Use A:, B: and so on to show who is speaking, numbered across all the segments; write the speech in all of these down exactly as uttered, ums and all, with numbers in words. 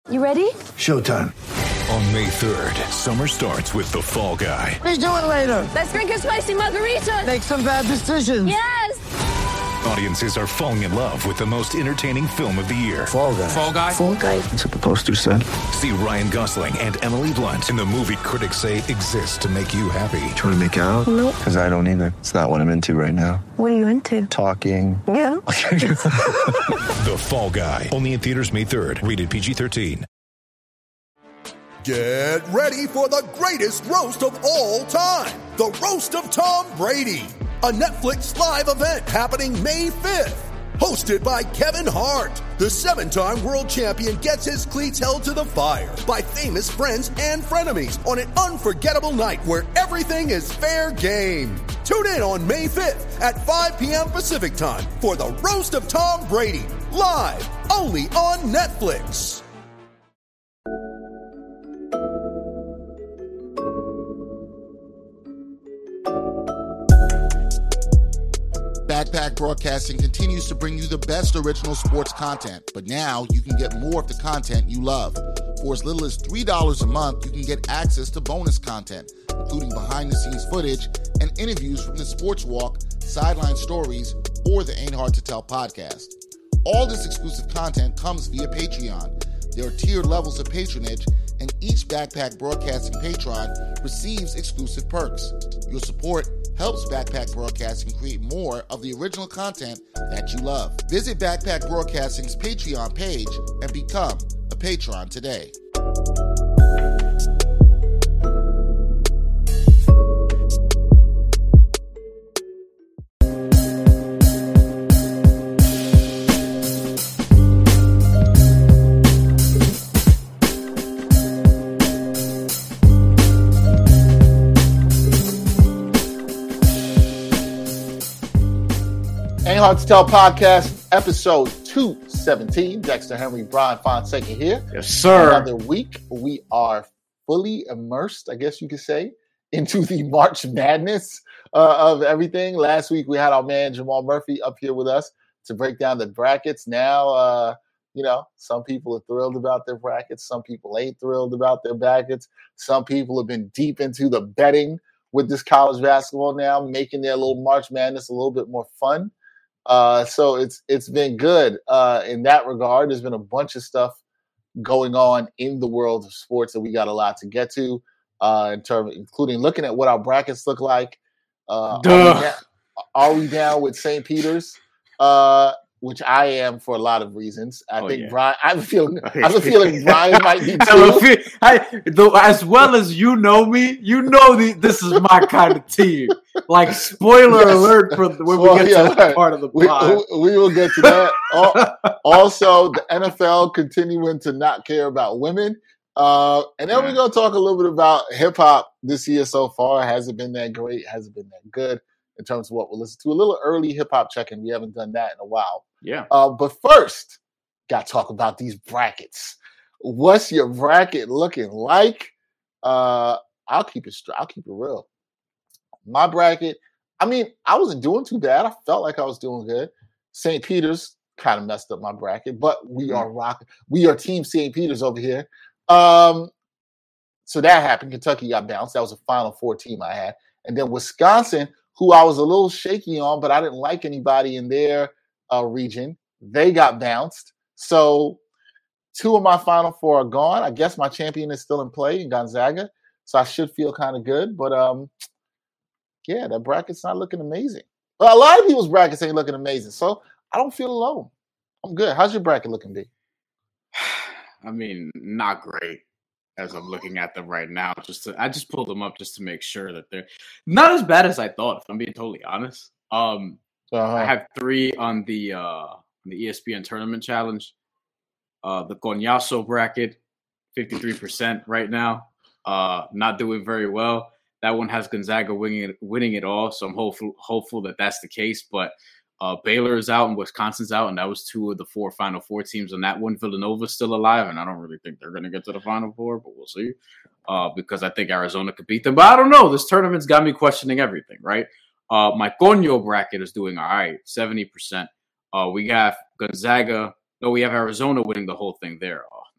A: You ready?
B: Showtime.
C: On May third, summer starts with The Fall Guy.
B: Let's do it later.
A: Let's drink a spicy margarita.
B: Make some bad decisions.
A: Yes!
C: Audiences are falling in love with the most entertaining film of the year.
B: Fall Guy.
C: Fall Guy?
A: Fall Guy.
B: That's what the poster said.
C: See Ryan Gosling and Emily Blunt in the movie critics say exists to make you happy.
B: Trying to make it out?
A: Nope.
B: Because I don't either. It's not what I'm into right now.
A: What are you into?
B: Talking.
A: Yeah.
C: The Fall Guy. Only in theaters May third. Rated P G thirteen.
D: Get ready for the greatest roast of all time. The Roast of Tom Brady. A Netflix live event happening May fifth. Hosted by Kevin Hart. The seven-time world champion gets his cleats held to the fire by famous friends and frenemies on an unforgettable night where everything is fair game. Tune in on May fifth at five p.m. Pacific time for the Roast of Tom Brady. Live only on Netflix.
E: Backpack Broadcasting continues to bring you the best original sports content, but now you can get more of the content you love. For as little as three dollars a month, you can get access to bonus content, including behind-the-scenes footage and interviews from the Sports Walk, Sideline Stories, or the Ain't Hard to Tell podcast. All this exclusive content comes via Patreon. There are tiered levels of patronage, and each Backpack Broadcasting patron receives exclusive perks. Your support helps Backpack Broadcasting create more of the original content that you love. Visit Backpack Broadcasting's Patreon page and become a patron today. Ain't Hard to Tell podcast, episode two seventeen. Dexter Henry, Brian Fonseca here.
F: Yes, sir.
E: Another week. We are fully immersed, I guess you could say, into the March Madness uh, of everything. Last week, we had our man Jamal Murphy up here with us to break down the brackets. Now, uh, you know, some people are thrilled about their brackets. Some people ain't thrilled about their brackets. Some people have been deep into the betting with this college basketball now, making their little March Madness a little bit more fun. Uh, so it's it's been good uh, in that regard. There's been a bunch of stuff going on in the world of sports that we got a lot to get to, uh, in terms, including looking at what our brackets look like. Uh, are, we down, are we down with Saint Peter's? Uh, which I am for a lot of reasons. I
F: oh,
E: think
F: yeah.
E: Brian. I have a feeling. I have a feeling Brian might be too.
F: I, I, though, as well as you know me, you know the, this is my kind of team. Like spoiler yes. alert for when well, we get yeah, to that part of the pod.
E: We, we will get to that. Also, the N F L continuing to not care about women. Uh, and then yeah. we're going to talk a little bit about hip hop this year so far. Hasn't been that great. Hasn't been that good in terms of what we'll listen to. A little early hip hop check-in. We haven't done that in a while.
F: Yeah.
E: Uh, but first, got to talk about these brackets. What's your bracket looking like? Uh, I'll keep it. I'll keep it real. My bracket, I mean, I wasn't doing too bad. I felt like I was doing good. Saint Peter's kind of messed up my bracket, but we are rocking. We are Team Saint Peter's over here. Um, so that happened. Kentucky got bounced. That was a Final Four team I had. And then Wisconsin, who I was a little shaky on, but I didn't like anybody in their uh, region. They got bounced. So two of my Final Four are gone. I guess my champion is still in play in Gonzaga. So I should feel kind of good. But, um, yeah, that bracket's not looking amazing. Well, a lot of people's brackets ain't looking amazing. So I don't feel alone. I'm good. How's your bracket looking, B?
F: I mean, not great as I'm looking at them right now. Just to, I just pulled them up just to make sure that they're not as bad as I thought, if I'm being totally honest. Um, uh-huh. I have three on the uh, on the E S P N Tournament Challenge. Uh, the Coñazo bracket, fifty-three percent right now. Uh, not doing very well. That one has Gonzaga winning it, winning it all, so I'm hopeful hopeful that that's the case. But uh, Baylor is out and Wisconsin's out, and that was two of the four Final Four teams on that one. Villanova's still alive, and I don't really think they're going to get to the Final Four, but we'll see. Uh, because I think Arizona could beat them. But I don't know. This tournament's got me questioning everything, right? Uh, my Coño bracket is doing all right, seventy percent. Uh, we have Gonzaga. No, we have Arizona winning the whole thing there. Oh,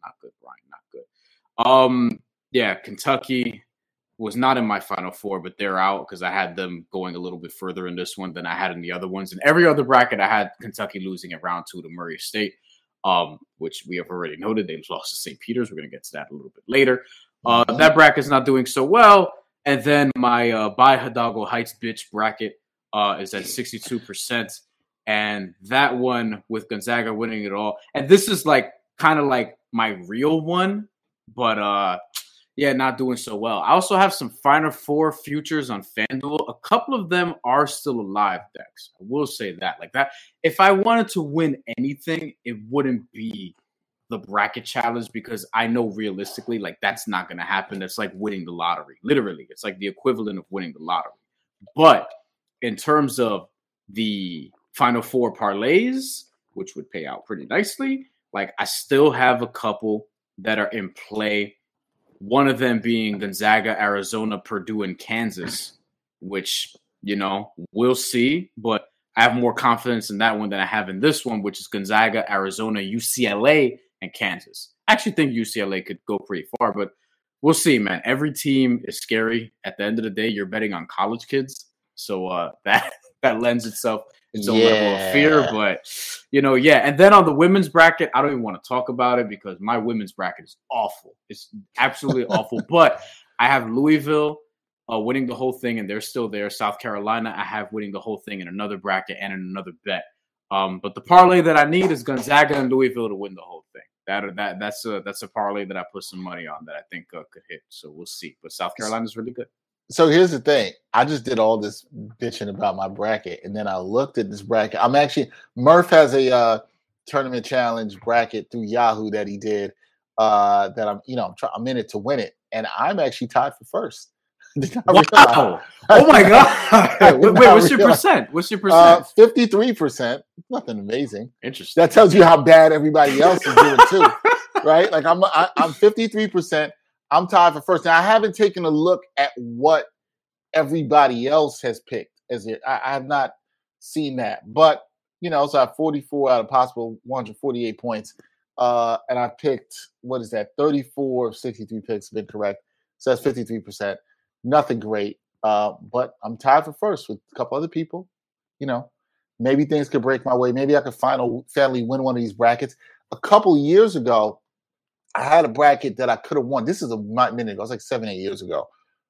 F: not good, Brian, not good. Um, yeah, Kentucky was not in my Final Four, but they're out because I had them going a little bit further in this one than I had in the other ones. In every other bracket, I had Kentucky losing at round two to Murray State, um, which we have already noted. They lost to Saint Peter's. We're going to get to that a little bit later. Uh, mm-hmm. That bracket's not doing so well. And then my uh, by Hidalgo Heights bitch bracket uh, is at sixty-two percent. And that one with Gonzaga winning it all. And this is like kind of like my real one, but uh, yeah, not doing so well. I also have some Final Four futures on FanDuel. A couple of them are still alive, Dex. I will say that. Like that, if I wanted to win anything, it wouldn't be the bracket challenge because I know realistically, like that's not going to happen. That's like winning the lottery. Literally, it's like the equivalent of winning the lottery. But in terms of the Final Four parlays, which would pay out pretty nicely, like I still have a couple that are in play. One of them being Gonzaga, Arizona, Purdue, and Kansas, which, you know, we'll see. But I have more confidence in that one than I have in this one, which is Gonzaga, Arizona, U C L A, and Kansas. I actually think U C L A could go pretty far, but we'll see, man. Every team is scary. At the end of the day, you're betting on college kids. So uh, that that lends itself its own
E: yeah.
F: level of fear. But, you know, yeah. And then on the women's bracket, I don't even want to talk about it because my women's bracket is awful. It's absolutely awful. But I have Louisville uh, winning the whole thing, and they're still there. South Carolina, I have winning the whole thing in another bracket and in another bet. Um, but the parlay that I need is Gonzaga and Louisville to win the whole thing. That or that that's a that's a parlay that I put some money on that I think uh, could hit. So we'll see. But South Carolina is really good.
E: So here's the thing. I just did all this bitching about my bracket, and then I looked at this bracket. I'm actually Murph has a uh, tournament challenge bracket through Yahoo that he did. Uh, that I'm, you know, I'm, try, I'm in it to win it, and I'm actually tied for first.
F: Wow! Oh my god! Wait, wait, what's your percent? What's your percent?
E: Fifty-three percent. Nothing amazing.
F: Interesting.
E: That tells you how bad everybody else is doing too, right? Like I'm, I, I'm fifty-three percent. I'm tied for first. Now I haven't taken a look at what everybody else has picked. As it, I, I have not seen that, but you know, so I have forty-four out of possible one hundred forty-eight points, uh, and I picked what is that? thirty-four of sixty-three picks have been correct, so that's fifty-three percent. Nothing great, uh, but I'm tied for first with a couple other people. You know, maybe things could break my way. Maybe I could finally finally win one of these brackets. A couple years ago, I had a bracket that I could have won. This is a minute ago. It was like seven, eight years ago.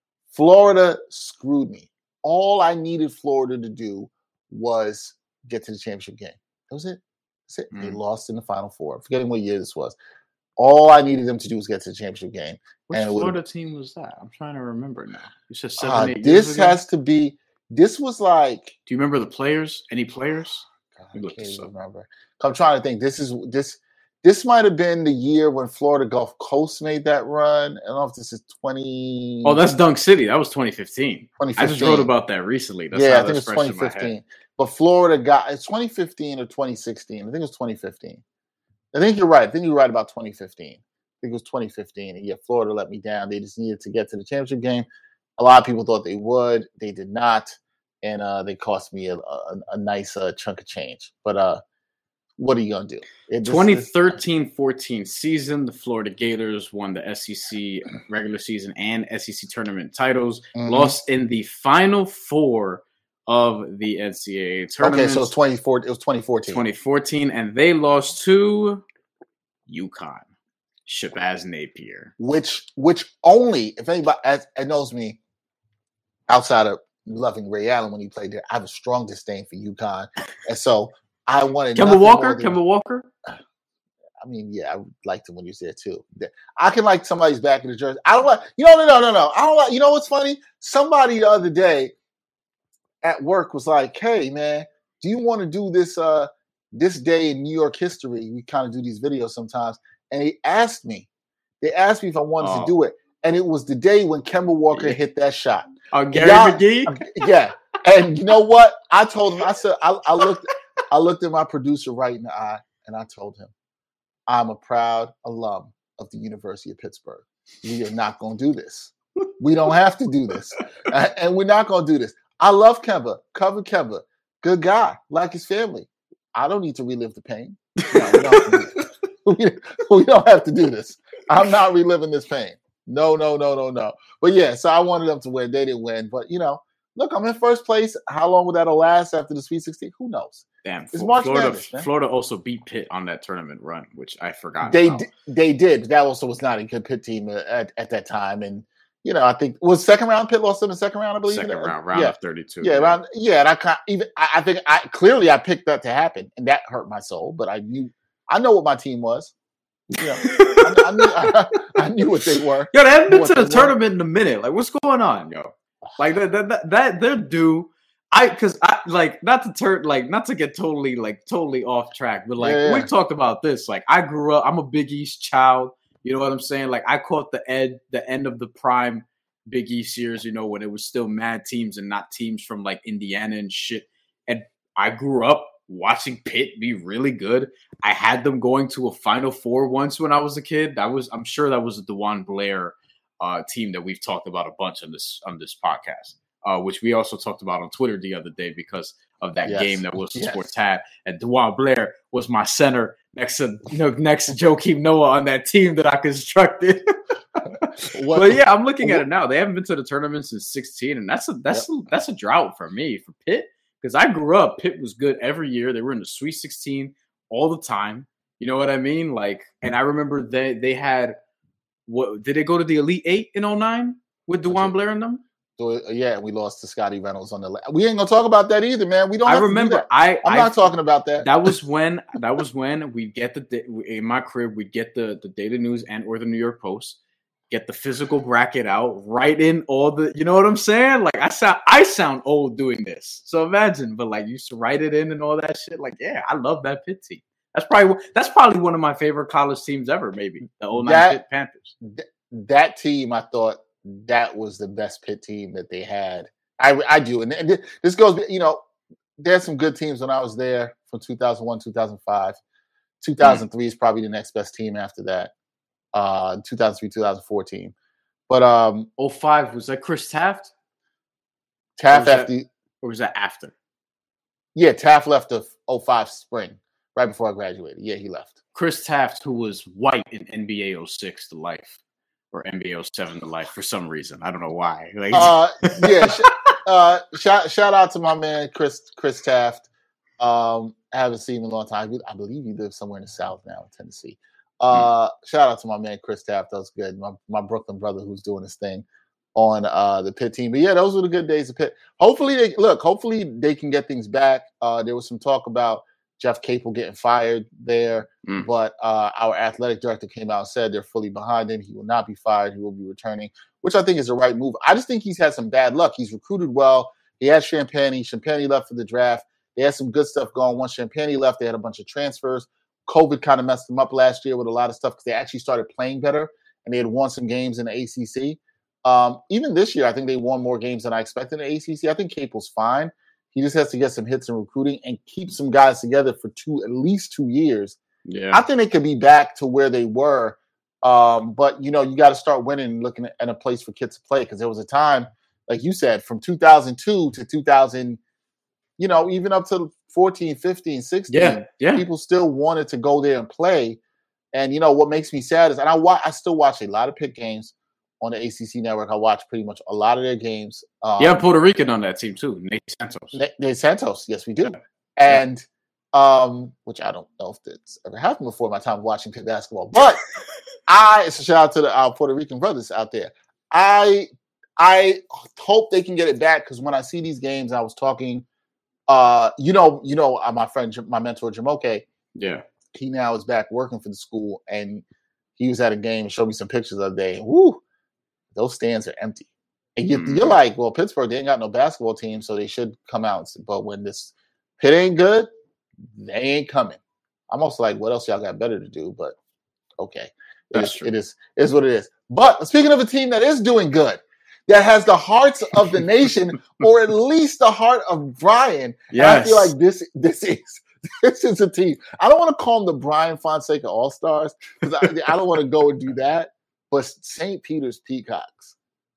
E: Florida screwed me. All I needed Florida to do was get to the championship game. That was it. That's it. Mm. They lost in the Final Four. I'm forgetting what year this was. All I needed them to do was get to the championship game.
F: Which
E: and
F: Florida team was that? I'm trying to remember now. You said seven,
E: uh,
F: eight
E: This
F: years ago?
E: has to be. This was like.
F: Do you remember the players? Any players?
E: God, I can't even remember. I'm trying to think. This is this. This might have been the year when Florida Gulf Coast made that run. I don't know if this is twenty.
F: Oh, that's Dunk City. That was twenty fifteen.
E: twenty fifteen.
F: I just wrote about that recently. That's
E: yeah,
F: how
E: I think
F: that's
E: it's twenty fifteen. But Florida got it's twenty fifteen or twenty sixteen. I think it was twenty fifteen. I think you're right. I think you're right about twenty fifteen. I think it was twenty fifteen. And yeah, Florida let me down. They just needed to get to the championship game. A lot of people thought they would. They did not. And uh, they cost me a, a, a nice uh, chunk of change. But uh, what are you going to do? It,
F: twenty thirteen fourteen season, the Florida Gators won the S E C regular season and S E C tournament titles. Mm-hmm. Lost in the Final Four of the N C double A tournament.
E: Okay, so it was twenty fourteen. It was twenty fourteen.
F: twenty fourteen, and they lost to UConn. Shabazz Napier.
E: Which which only, if anybody as, knows me, outside of loving Ray Allen when he played there, I have a strong disdain for UConn. And so I wanted
F: Kemba Walker? Kemba Walker?
E: I mean, yeah, I liked him when he was there too. I can like somebody's back in the jersey. I don't like, you know, no, no, no, no. I don't like, you know what's funny? Somebody the other day at work was like, hey, man, do you want to do this uh, this day in New York history? We kind of do these videos sometimes. And he asked me, they asked me if I wanted oh. to do it. And it was the day when Kemba Walker yeah. hit that shot.
F: Oh, uh, Gary
E: yeah,
F: McGee?
E: Yeah. And you know what? I told him, I said, I, I looked I looked at my producer right in the eye and I told him, I'm a proud alum of the University of Pittsburgh. We are not going to do this. We don't have to do this. And we're not going to do this. I love Kemba. Cover Kemba. Good guy. Like his family. I don't need to relive the pain. No, we don't have to do it. we, we don't have to do this. I'm not reliving this pain. No, no, no, no, no. But yeah, so I wanted them to win. They didn't win. But, you know, look, I'm in first place. How long will that last after the Sweet sixteen? Who knows?
F: Damn,
E: it's March
F: Florida,
E: Madness, man.
F: Florida also beat Pitt on that tournament run, which I forgot
E: They
F: about.
E: d- they did. That also was not a good Pitt team at, at that time. And, you know, I think was second round. Pitt lost in the second round, I believe.
F: Second round, round
E: yeah.
F: of thirty-two.
E: Yeah, around. Yeah, and I can't even. I, I think I clearly I picked that to happen, and that hurt my soul. But I knew, I know what my team was. You know, I, I knew, I, I knew what they were.
F: Yo, they haven't been
E: What
F: to the
E: they
F: tournament in a minute. Like, what's going on, yo? Like that, that, that, that they're due. I, because I like not to turn, like not to get totally, like totally off track, but like
E: Yeah, yeah.
F: we've talked about this. Like, I grew up. I'm a Big East child. You know what I'm saying? Like, I caught the ed, the end of the prime Big East years. You know, when it was still mad teams and not teams from like Indiana and shit. And I grew up watching Pitt be really good. I had them going to a Final Four once when I was a kid. That was, I'm sure that was a DeJuan Blair uh, team that we've talked about a bunch on this on this podcast, uh, which we also talked about on Twitter the other day because of that
E: Yes.
F: game that Wilson
E: Yes.
F: Sports had. And DeJuan Blair was my center next to you know next to Joakim Noah on that team that I constructed.
E: What-
F: But yeah, I'm looking at it now. They haven't been to the tournament since sixteen, and that's a that's a, that's a drought for me for Pitt. Because I grew up, Pitt was good every year. They were in the Sweet sixteen all the time. You know what I mean? Like, and I remember they they had what did they go to the Elite Eight in oh nine with DeJuan Blair in them?
E: So, yeah, we lost to Scotty Reynolds on the. La- we ain't gonna talk about that either, man. We don't.
F: I
E: Have
F: remember.
E: To do that.
F: I
E: I'm
F: I,
E: not talking about that.
F: That was when that was when we get the da- in my crib. We get the the Daily News and or the New York Post. Get the physical bracket out, write in all the, you know what I'm saying? Like I sound, I sound old doing this. So imagine, but like you used to write it in and all that shit. Like, yeah, I love that Pitt team. That's probably that's probably one of my favorite college teams ever. Maybe the oh nine
E: That-
F: Pitt Panthers.
E: Th- that team, I thought that was the best Pitt team that they had. I I do, and, and this goes. You know, there's some good teams when I was there from two thousand one, two thousand five. two thousand three mm. is probably the next best team after that. Uh, two thousand three, two thousand fourteen. But um,
F: oh five was that Chris Taft?
E: Taft
F: or was
E: after,
F: that, or was that after?
E: Yeah, Taft left the oh five spring right before I graduated. Yeah, he left.
F: Chris Taft, who was white in N B A oh six to life, or N B A oh seven to life for some reason. I don't know why. Like,
E: uh, yeah, sh- uh, shout shout out to my man Chris Chris Taft. Um, I haven't seen him in a long time. I believe he lives somewhere in the South now, in Tennessee. Uh, mm. Shout out to my man Chris Taft. That was good. My my Brooklyn brother who's doing his thing on uh, the Pitt team. But yeah, those were the good days of Pitt. Hopefully, they look. Hopefully, they can get things back. Uh, there was some talk about Jeff Capel getting fired there, mm. but uh, our athletic director came out and said they're fully behind him. He will not be fired. He will be returning, which I think is the right move. I just think he's had some bad luck. He's recruited well. He had Champagny. Champagny left for the draft. They had some good stuff going. Once Champagny left, they had a bunch of transfers. COVID kind of messed them up last year with a lot of stuff because they actually started playing better and they had won some games in the A C C. Um, even this year, I think they won more games than I expected in the A C C. I think Capel's fine. He just has to get some hits in recruiting and keep some guys together for two, at least two years.
F: Yeah,
E: I think they could be back to where they were. Um, but, you know, you got to start winning and looking at a place for kids to play because there was a time, like you said, from two thousand two to two thousand, you know, even up to fourteen, fifteen, sixteen,
F: yeah, yeah.
E: people still wanted to go there and play. And, you know, what makes me sad is, and I, wa- I still watch a lot of Pitt games on the A C C network. I watch pretty much a lot of their games. Um,
F: yeah, Puerto Rican on that team too, Nate Santos.
E: Nate, Nate Santos, yes, we do.
F: Yeah.
E: And, um, which I don't know if that's ever happened before in my time watching Pitt basketball. But I, it's a shout out to the, our Puerto Rican brothers out there. I, I hope they can get it back because when I see these games, I was talking, uh, you know, you know, uh, my friend, my mentor, Jamoke.
F: Yeah.
E: He now is back working for the school, and he was at a game and showed me some pictures the other day. Woo, those stands are empty. And you, mm. you're like, well, Pittsburgh, they ain't got no basketball team, so they should come out. But when this Pitt ain't good, they ain't coming. I'm also like, what else y'all got better to do? But okay, it is, it is, it is what it is. But speaking of a team that is doing good, that has the hearts of the nation, or at least the heart of Brian.
F: Yes.
E: I feel like this, this is this is a team. I don't want to call them the Brian Fonseca All Stars because I, I don't want to go and do that. But Saint Peter's Peacocks,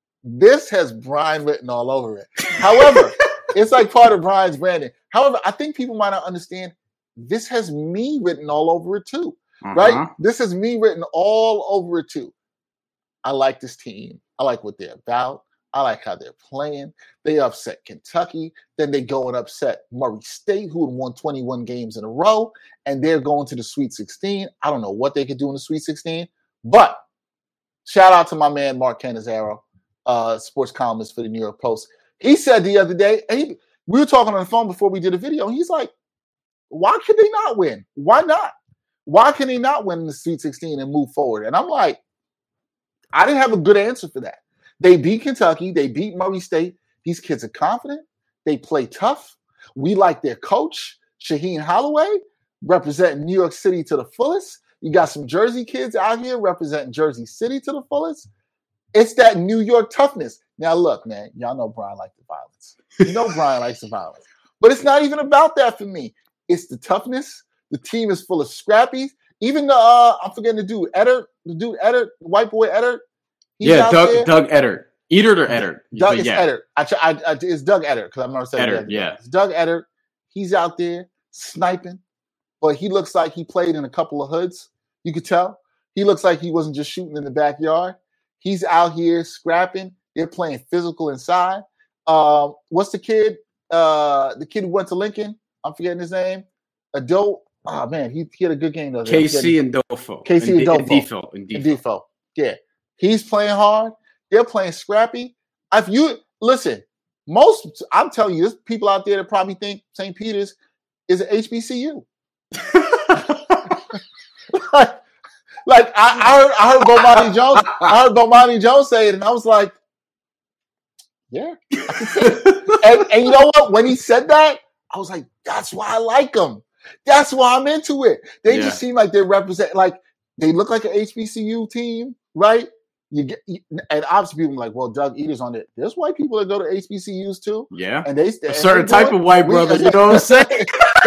E: this has Brian written all over it. However, it's like part of Brian's branding. However, I think people might not understand this has me written all over it too. uh-huh. right? This is me written all over it too. I like this team. I like what they're about. I like how they're playing. They upset Kentucky. Then they go and upset Murray State, who had won twenty-one games in a row, and they're going to the Sweet sixteen. I don't know what they could do in the Sweet sixteen, but shout out to my man, Mark Cannizzaro, uh, sports columnist for the New York Post. He said the other day, and he, we were talking on the phone before we did a video, and he's like, why could they not win? Why not? Why can they not win in the Sweet sixteen and move forward? And I'm like, I didn't have a good answer for that. They beat Kentucky. They beat Murray State. These kids are confident. They play tough. We like their coach, Shaheen Holloway, representing New York City to the fullest. You got some Jersey kids out here representing Jersey City to the fullest. It's that New York toughness. Now, look, man, y'all know Brian likes the violence. You know Brian likes the violence. But it's not even about that for me. It's the toughness. The team is full of scrappies. Even the, uh, I'm forgetting the dude, Eddard, the dude, Eddard, the white boy Eddard.
F: Yeah, Doug, there. Doug Eddard. Eddard or Eddard?
E: Doug is
F: yeah.
E: Eddard. I, I, I, it's Doug Eddard because I'm not saying
F: Eddard, yeah.
E: It's Doug Eddard. He's out there sniping, but he looks like he played in a couple of hoods. You could tell. He looks like he wasn't just shooting in the backyard. He's out here scrapping. They're playing physical inside. Um, what's the kid? Uh, the kid who went to Lincoln. I'm forgetting his name. Adult. Oh, man, he, he had a good game. though.
F: K C and Ndofo.
E: K C and
F: Ndofo.
E: Ndofo. Yeah. He's playing hard. They're playing scrappy. If you listen, most I'm telling you, there's people out there that probably think Saint Peter's is an H B C U. like, like I, I heard, I heard Bomani Jones. I heard Bomani Jones say it, and I was like, "Yeah." I can see it. and, and you know what? When he said that, I was like, "That's why I like them. That's why I'm into it." They yeah. just seem like they represent, like they look like an H B C U team, right? You get, and obviously people are like, well, Doug Eater's on it. There's white people that go to H B C Us too.
F: Yeah.
E: And they
F: a certain type of white brother, you know what I'm saying?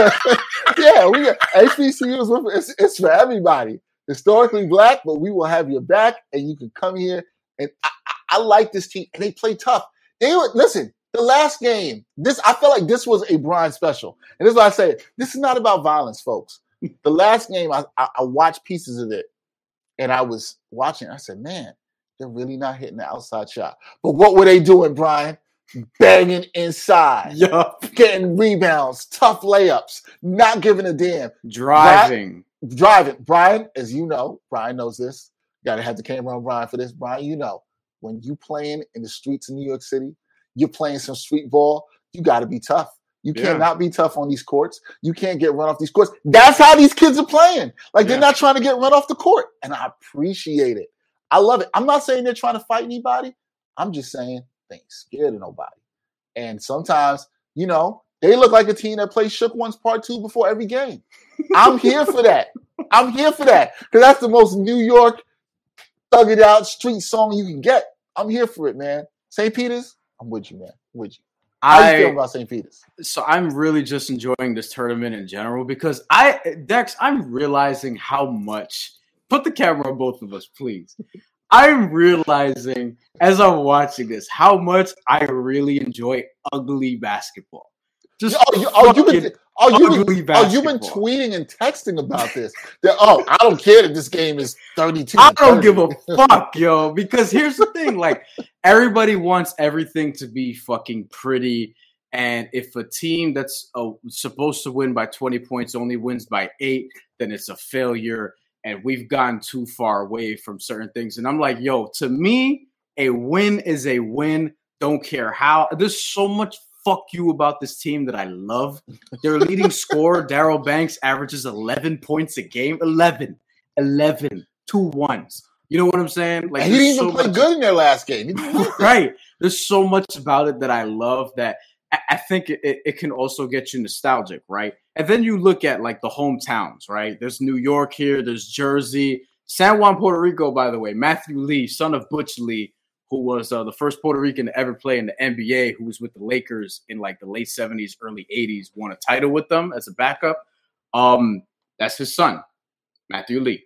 E: yeah, we got H B C Us, it's, it's for everybody. Historically black, but we will have your back and you can come here. And I, I, I like this team. And they play tough. They were, listen, the last game, this I felt like this was a Brian special. And this is why I say this is not about violence, folks. The last game, I, I, I watched pieces of it and I was watching. I said, man, they're really not hitting the outside shot. But what were they doing, Brian? Banging inside.
F: Yup.
E: Getting rebounds, tough layups, not giving a damn.
F: Driving.
E: Brian, driving. Brian, as you know, Brian knows this. Got to have the camera on Brian for this. Brian, you know, when you playing in the streets of New York City, you're playing some street ball, you got to be tough. You
F: Yeah.
E: cannot be tough on these courts. You can't get run off these courts. That's how these kids are playing. Like, they're
F: Yeah.
E: not trying to get run off the court. And I appreciate it. I love it. I'm not saying they're trying to fight anybody. I'm just saying they ain't scared of nobody. And sometimes, you know, they look like a team that plays Shook Ones Part Two before every game. I'm here for that. I'm here for that. Because that's the most New York thug it out street song you can get. I'm here for it, man. Saint Peter's, I'm with you, man. I'm with you. How
F: I,
E: you feel about Saint Peter's?
F: So I'm really just enjoying this tournament in general because I, Dex, I'm realizing how much. Put the camera on both of us, please. I'm realizing as I'm watching this how much I really enjoy ugly basketball. Just
E: oh, you, oh, you've been, oh, you've been, oh, you've been
F: basketball.
E: tweeting and texting about this. That, oh, I don't care that this game is thirty-two.
F: I don't give a fuck, yo. Because here's the thing: like everybody wants everything to be fucking pretty, and if a team that's uh, supposed to win by twenty points only wins by eight, then it's a failure. And we've gotten too far away from certain things. And I'm like, yo, to me, a win is a win. Don't care how. There's so much fuck you about this team that I love. Their leading scorer, Daryl Banks, averages eleven points a game. eleven. eleven. Two ones. You know what I'm saying? Like,
E: and he didn't even
F: so
E: play
F: much-
E: good in their last game. He didn't play good.
F: Right. There's so much about it that I love that I, I think it, it can also get you nostalgic, right? And then you look at like the hometowns, right? There's New York here, there's Jersey, San Juan, Puerto Rico, by the way. Matthew Lee, son of Butch Lee, who was uh, the first Puerto Rican to ever play in the N B A, who was with the Lakers in like the late seventies, early eighties, won a title with them as a backup. Um, that's his son, Matthew Lee.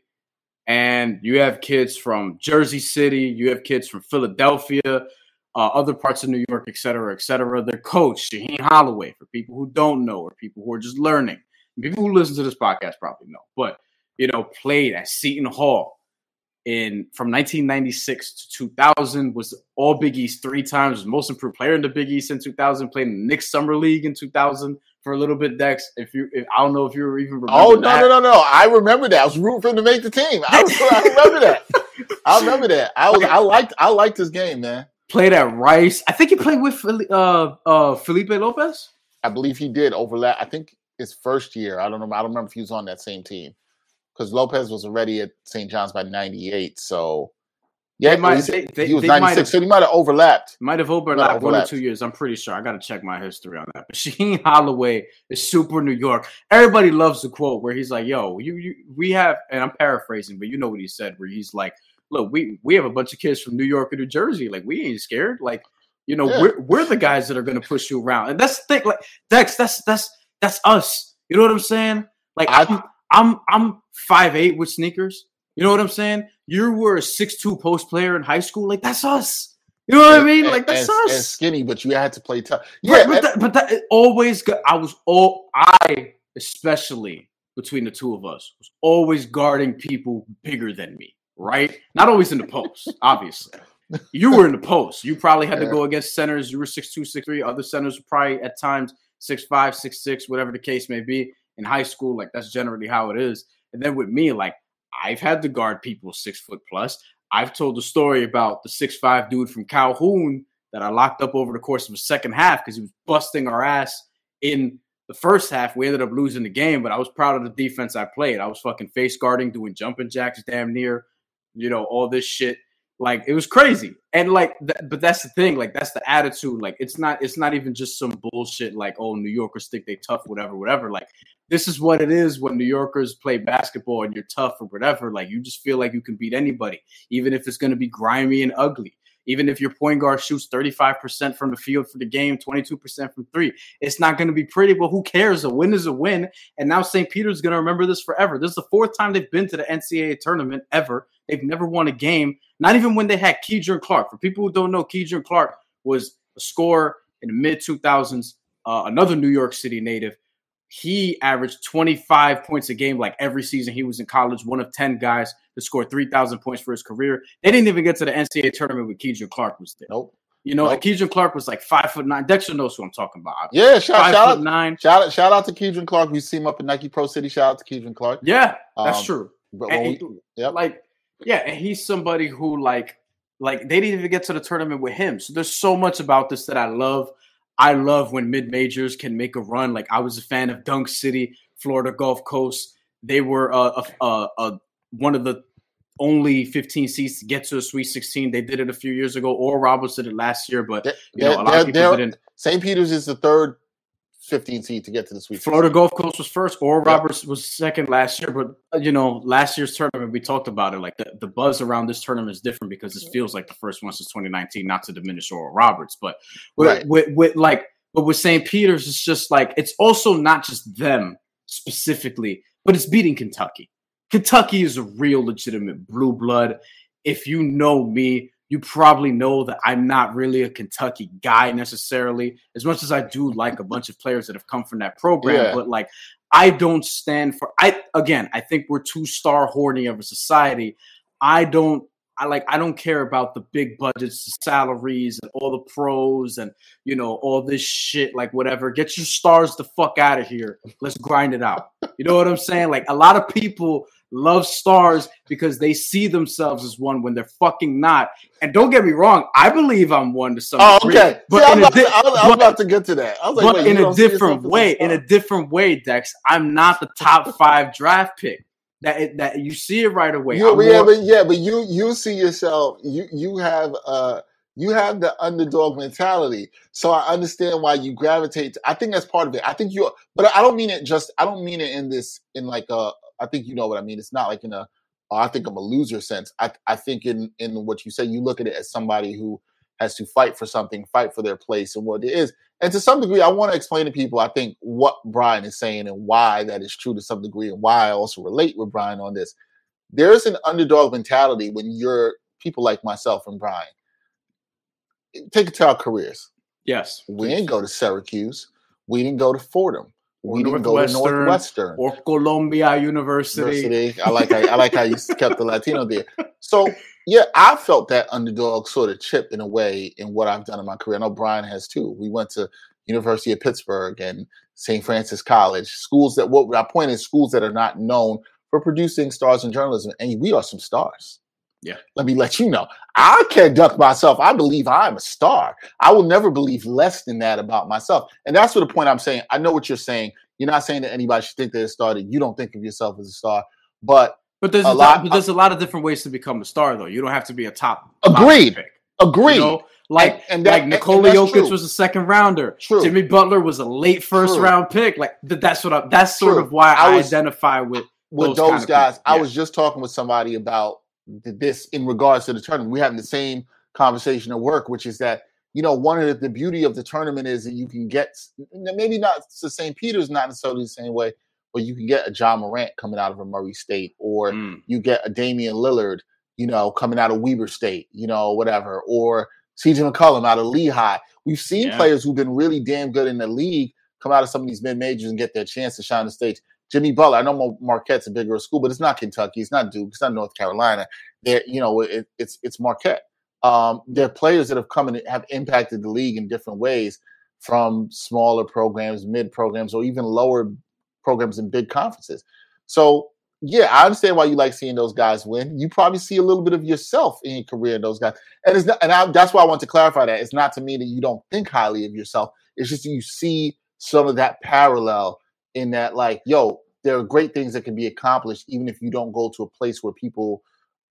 F: And you have kids from Jersey City, you have kids from Philadelphia, uh, other parts of New York, et cetera, et cetera. Their coach, Shaheen Holloway, for people who don't know or people who are just learning. People who listen to this podcast probably know. But you know, played at Seton Hall in from nineteen ninety-six to two thousand, was all Big East three times, was most improved player in the Big East in two thousand, played in the Knicks Summer League in two thousand for a little bit, Dex. If you, if, I don't know if you even remember
E: Oh, no,
F: that.
E: no, no, no. I remember that. I was rooting for him to make the team. I, was, I remember that. I remember that. I was, I liked, I liked this game, man.
F: Played at Rice. I think he played with uh, uh, Felipe Lopez.
E: I believe he did overlap. I think his first year. I don't know. I don't remember if he was on that same team because Lopez was already at Saint John's by ninety-eight. So yeah,
F: They might-
E: he,
F: they- they-
E: he was
F: they might
E: ninety-six.
F: have-
E: So he might have overlapped.
F: Might have overlapped
E: Might have
F: one or
E: overlapped.
F: two years. I'm pretty sure. I got to check my history on that. But Shaheen Holloway is super New York. Everybody loves the quote where he's like, yo, you, you we have, and I'm paraphrasing, but you know what he said, where he's like, look, we, we have a bunch of kids from New York and New Jersey. Like, we ain't scared. Like, you know,
E: Yeah.
F: we're, we're the guys that are going to push you around. And that's the thing. Like, Dex, that's, that's, that's us. You know what I'm saying? Like,
E: I-
F: I'm, I'm, I'm five eight with sneakers. You know what I'm saying? You were a six two post player in high school. Like, that's us. You know what I mean? Like, that's
E: and,
F: us.
E: and skinny, but you had to play tough.
F: Right,
E: Yeah,
F: but,
E: and-
F: that, but that it always got, I was all I especially between the two of us was always guarding people bigger than me, right? Not always in the post, obviously. You were in the post. You probably had to
E: Yeah.
F: go against centers. You were six two, six three. Other centers were probably at times six five, six six, whatever the case may be. In high school, like that's generally how it is. And then with me, like I've had to guard people six foot plus. I've told the story about the six five dude from Calhoun that I locked up over the course of a second half because he was busting our ass in the first half. We ended up losing the game, but I was proud of the defense I played. I was fucking face guarding, doing jumping jacks damn near, you know, all this shit. Like it was crazy. And like, th- but that's the thing. Like that's the attitude. Like it's not, it's not even just some bullshit like, oh, New Yorkers think they tough, whatever, whatever. Like this is what it is when New Yorkers play basketball and you're tough or whatever. Like you just feel like you can beat anybody, even if it's going to be grimy and ugly. Even if your point guard shoots thirty-five percent from the field for the game, twenty-two percent from three, it's not going to be pretty, but who cares? A win is a win. And now Saint Peter's is going to remember this forever. This is the fourth time they've been to the N C double A tournament ever. They've never won a game, not even when they had Keidron Clark. For people who don't know, Keidron Clark was a scorer in the mid two thousands, uh, another New York City native. He averaged twenty-five points a game like every season he was in college, one of ten guys to score three thousand points for his career. They didn't even get to the N C double A tournament when Keidron Clark was there.
E: Nope.
F: You know,
E: Nope.
F: and Keidron Clark was like five foot nine. Dexter knows who I'm talking about.
E: Yeah, shout,
F: five
E: shout
F: foot
E: out,
F: nine.
E: shout out, shout out to Keidron Clark. We see him up in Nike Pro City. Shout out to Keidron Clark.
F: Yeah, that's
E: Um,
F: true.
E: But
F: And
E: when
F: he-
E: we, yep.
F: Like, yeah, and he's somebody who like, like they didn't even get to the tournament with him. So there's so much about this that I love. I love when mid majors can make a run. Like I was a fan of Dunk City, Florida Gulf Coast. They were uh, a, a, a one of the only fifteen seeds to get to a Sweet sixteen. They did it a few years ago. Oral Roberts did it last year, but
E: They're-
F: you know, a lot
E: they're-
F: of people
E: they're-
F: didn't.
E: Saint Peter's is the third fifteen seed to get to the Sweet
F: Florida
E: sixteen.
F: Gulf Coast was first. Oral
E: Yeah.
F: Roberts was second last year, but uh, you know, last year's tournament we talked about it. Like the, the buzz around this tournament is different because it feels like the first one since twenty nineteen. Not to diminish Oral Roberts, but with,
E: Right.
F: with, with like, but with Saint Peter's, it's just like it's also not just them specifically, but it's beating Kentucky. Kentucky is a real legitimate blue blood. If you know me, you probably know that I'm not really a Kentucky guy necessarily, as much as I do like a bunch of players that have come from that program.
E: Yeah.
F: But like, I don't stand for, I, again, I think we're too star horny of a society. I don't, I like, I don't care about the big budgets, the salaries and all the pros and, you know, all this shit, like whatever. Get your stars the fuck out of here. Let's grind it out. You know what I'm saying? Like a lot of people love stars because they see themselves as one when they're fucking not. And don't get me wrong, I believe I'm one to some
E: Oh,
F: degree.
E: okay.
F: But
E: See, I
F: in
E: was
F: a
E: about
F: di-
E: to- I was- I was
F: but-
E: about to get to that. I was like,
F: but
E: wait,
F: in
E: you
F: a
E: don't see yourself
F: different
E: as
F: way, in
E: star?
F: a different way, Dex, I'm not the top five draft pick. That it, that you see it right away.
E: You,
F: I'm
E: yeah,
F: more-
E: but yeah, but you you see yourself. You you have uh you have the underdog mentality. So I understand why you gravitate. To, I think that's part of it. I think you, but I don't mean it just. I don't mean it in this in like a. I think you know what I mean. It's not like in a. Oh, I think I'm a loser sense. I I think in in what you say, you look at it as somebody who has to fight for something, fight for their place and what it is. And to some degree, I want to explain to people, I think, what Brian is saying and why that is true to some degree and why I also relate with Brian on this. There's an underdog mentality when you're people like myself and Brian. Take it to our careers.
F: yes,
E: We didn't go to Syracuse. We didn't go to Fordham. we didn't go to Northwestern
F: or Columbia University.
E: University. I like how, I like how you kept the Latino there. So yeah, I felt that underdog sort of chip in a way in what I've done in my career. I know Brian has too. We went to University of Pittsburgh and Saint Francis College, schools that what I point is schools that are not known for producing stars in journalism, and we are some stars.
F: Yeah.
E: Let me let you know. I can't duck myself. I believe I'm a star. I will never believe less than that about myself. And that's what the point I'm saying. I know what you're saying. You're not saying that anybody should think they're a star, that you don't think of yourself as a star. But
F: but there's a, a lot, but there's a lot of different ways to become a star, though. You don't have to be a top.
E: Agreed.
F: Top pick.
E: Agreed. You
F: know? Like, and, and that, like Nikola Jokic true. was a second rounder.
E: True.
F: Jimmy Butler was a late first true. round pick. Like that's what I, that's sort true. of why I, I was, identify with
E: with
F: those,
E: those
F: kind of
E: guys.
F: people.
E: I
F: yeah.
E: was just talking with somebody about this in regards to the tournament. We're having the same conversation at work, which is that, you know, one of the, the beauty of the tournament is that you can get, maybe not to Saint Peter's, not necessarily the same way, but you can get a John Morant coming out of a Murray State, or mm. you get a Damian Lillard, you know, coming out of Weber State, you know, whatever, or C J McCollum out of Lehigh. We've seen yeah. players who've been really damn good in the league come out of some of these mid-majors and get their chance to shine on the stage. Jimmy Butler, I know Marquette's a bigger school, but it's not Kentucky, it's not Duke, it's not North Carolina. They're, you know, it, it's it's Marquette. Um, they're players that have come and have impacted the league in different ways, from smaller programs, mid programs, or even lower programs in big conferences. So, yeah, I understand why you like seeing those guys win. You probably see a little bit of yourself in your career in those guys, and it's not, and I, that's why I want to clarify that it's not to mean that you don't think highly of yourself. It's just that you see some of that parallel. In that, like, yo, there are great things that can be accomplished even if you don't go to a place where people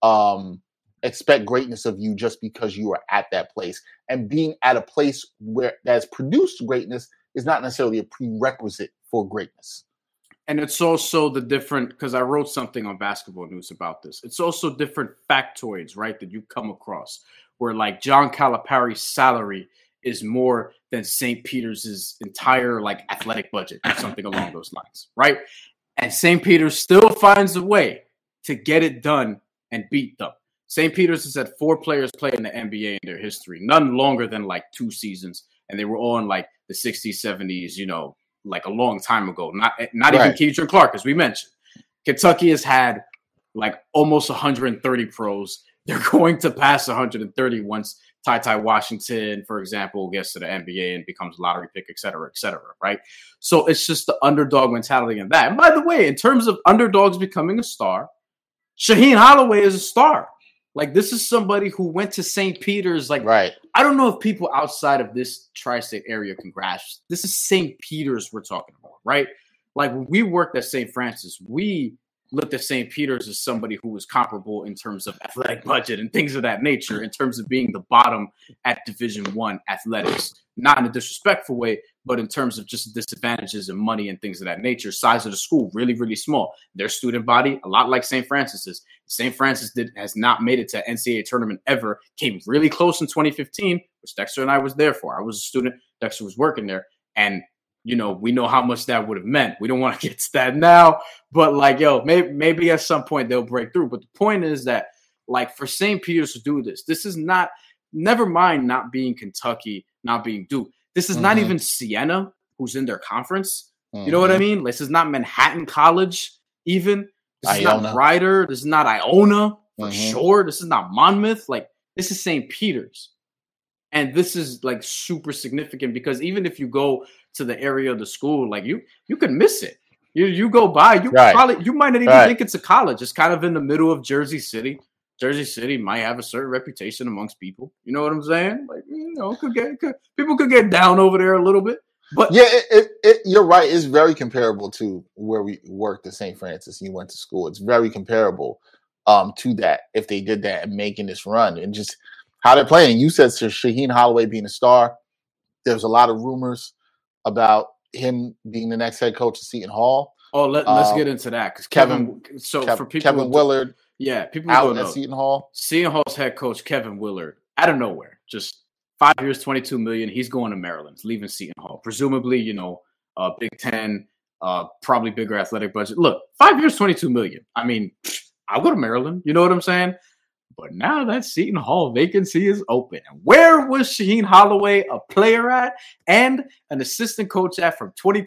E: um, expect greatness of you just because you are at that place. And being at a place where that's produced greatness is not necessarily a prerequisite for greatness.
F: And it's also the different, because I wrote something on Basketball News about this. It's also different factoids, right, that you come across where, like, John Calipari's salary is more than Saint Peter's entire like athletic budget or something along those lines, right? And Saint Peter's still finds a way to get it done and beat them. Saint Peter's has had four players play in the N B A in their history, none longer than like two seasons, and they were all in like the sixties, seventies, you know, like a long time ago. Not not right. even Keidron Clark, as we mentioned. Kentucky has had like almost one hundred thirty pros. They're going to pass one hundred thirty once Ty Ty Washington, for example, gets to the N B A and becomes a lottery pick, et cetera, et cetera, right? So it's just the underdog mentality in that. And by the way, in terms of underdogs becoming a star, Shaheen Holloway is a star. Like, this is somebody who went to Saint Peter's. Like,
E: right.
F: I don't know if people outside of this tri-state area can grasp. This is Saint Peter's we're talking about, right? Like, when we worked at Saint Francis, we looked at Saint Peter's as somebody who was comparable in terms of athletic budget and things of that nature, in terms of being the bottom at Division One athletics, not in a disrespectful way, but in terms of just disadvantages and money and things of that nature. Size of the school, really, really small. Their student body, a lot like Saint Francis's. Saint Francis did, has not made it to N C double A tournament ever, came really close in twenty fifteen, which Dexter and I was there for. I was a student, Dexter was working there, and you know, we know how much that would have meant. We don't want to get to that now, but like, yo, maybe, maybe at some point they'll break through. But the point is that, like, for Saint Peter's to do this, this is not, never mind not being Kentucky, not being Duke. This is mm-hmm. not even Siena, who's in their conference. Mm-hmm. You know what I mean? This is not Manhattan College, even. This is
E: Iona.
F: not Rider. This is not Iona, for
E: mm-hmm.
F: sure. This is not Monmouth. Like, this is Saint Peter's. And this is like super significant because even if you go to the area of the school, like you, you could miss it. You you go by, you
E: right.
F: probably you might not even
E: right.
F: think it's a college. It's kind of in the middle of Jersey City. Jersey City might have a certain reputation amongst people. You know what I'm saying? Like, you know, could get could, people could get down over there a little bit. But
E: yeah, it, it, it, you're right. It's very comparable to where we worked at Saint Francis. You went to school. It's very comparable um, to that. If they did that and making this run and just how they're playing. You said Shaheen Holloway being a star. There's a lot of rumors about him being the next head coach of Seton Hall.
F: Oh, let, let's
E: um,
F: get into that because Kevin,
E: Kevin.
F: So
E: Kev,
F: for people,
E: Kevin Willard,
F: yeah, people
E: out
F: don't
E: at
F: know.
E: Seton Hall.
F: Seton Hall's head coach Kevin Willard, out of nowhere, just five years, twenty-two million. He's going to Maryland, leaving Seton Hall. Presumably, you know, uh, Big Ten, uh, probably bigger athletic budget. Look, five years, twenty-two million. I mean, I'll go to Maryland. You know what I'm saying? But now that Seton Hall vacancy is open. And where was Shaheen Holloway a player at and an assistant coach at from twenty ten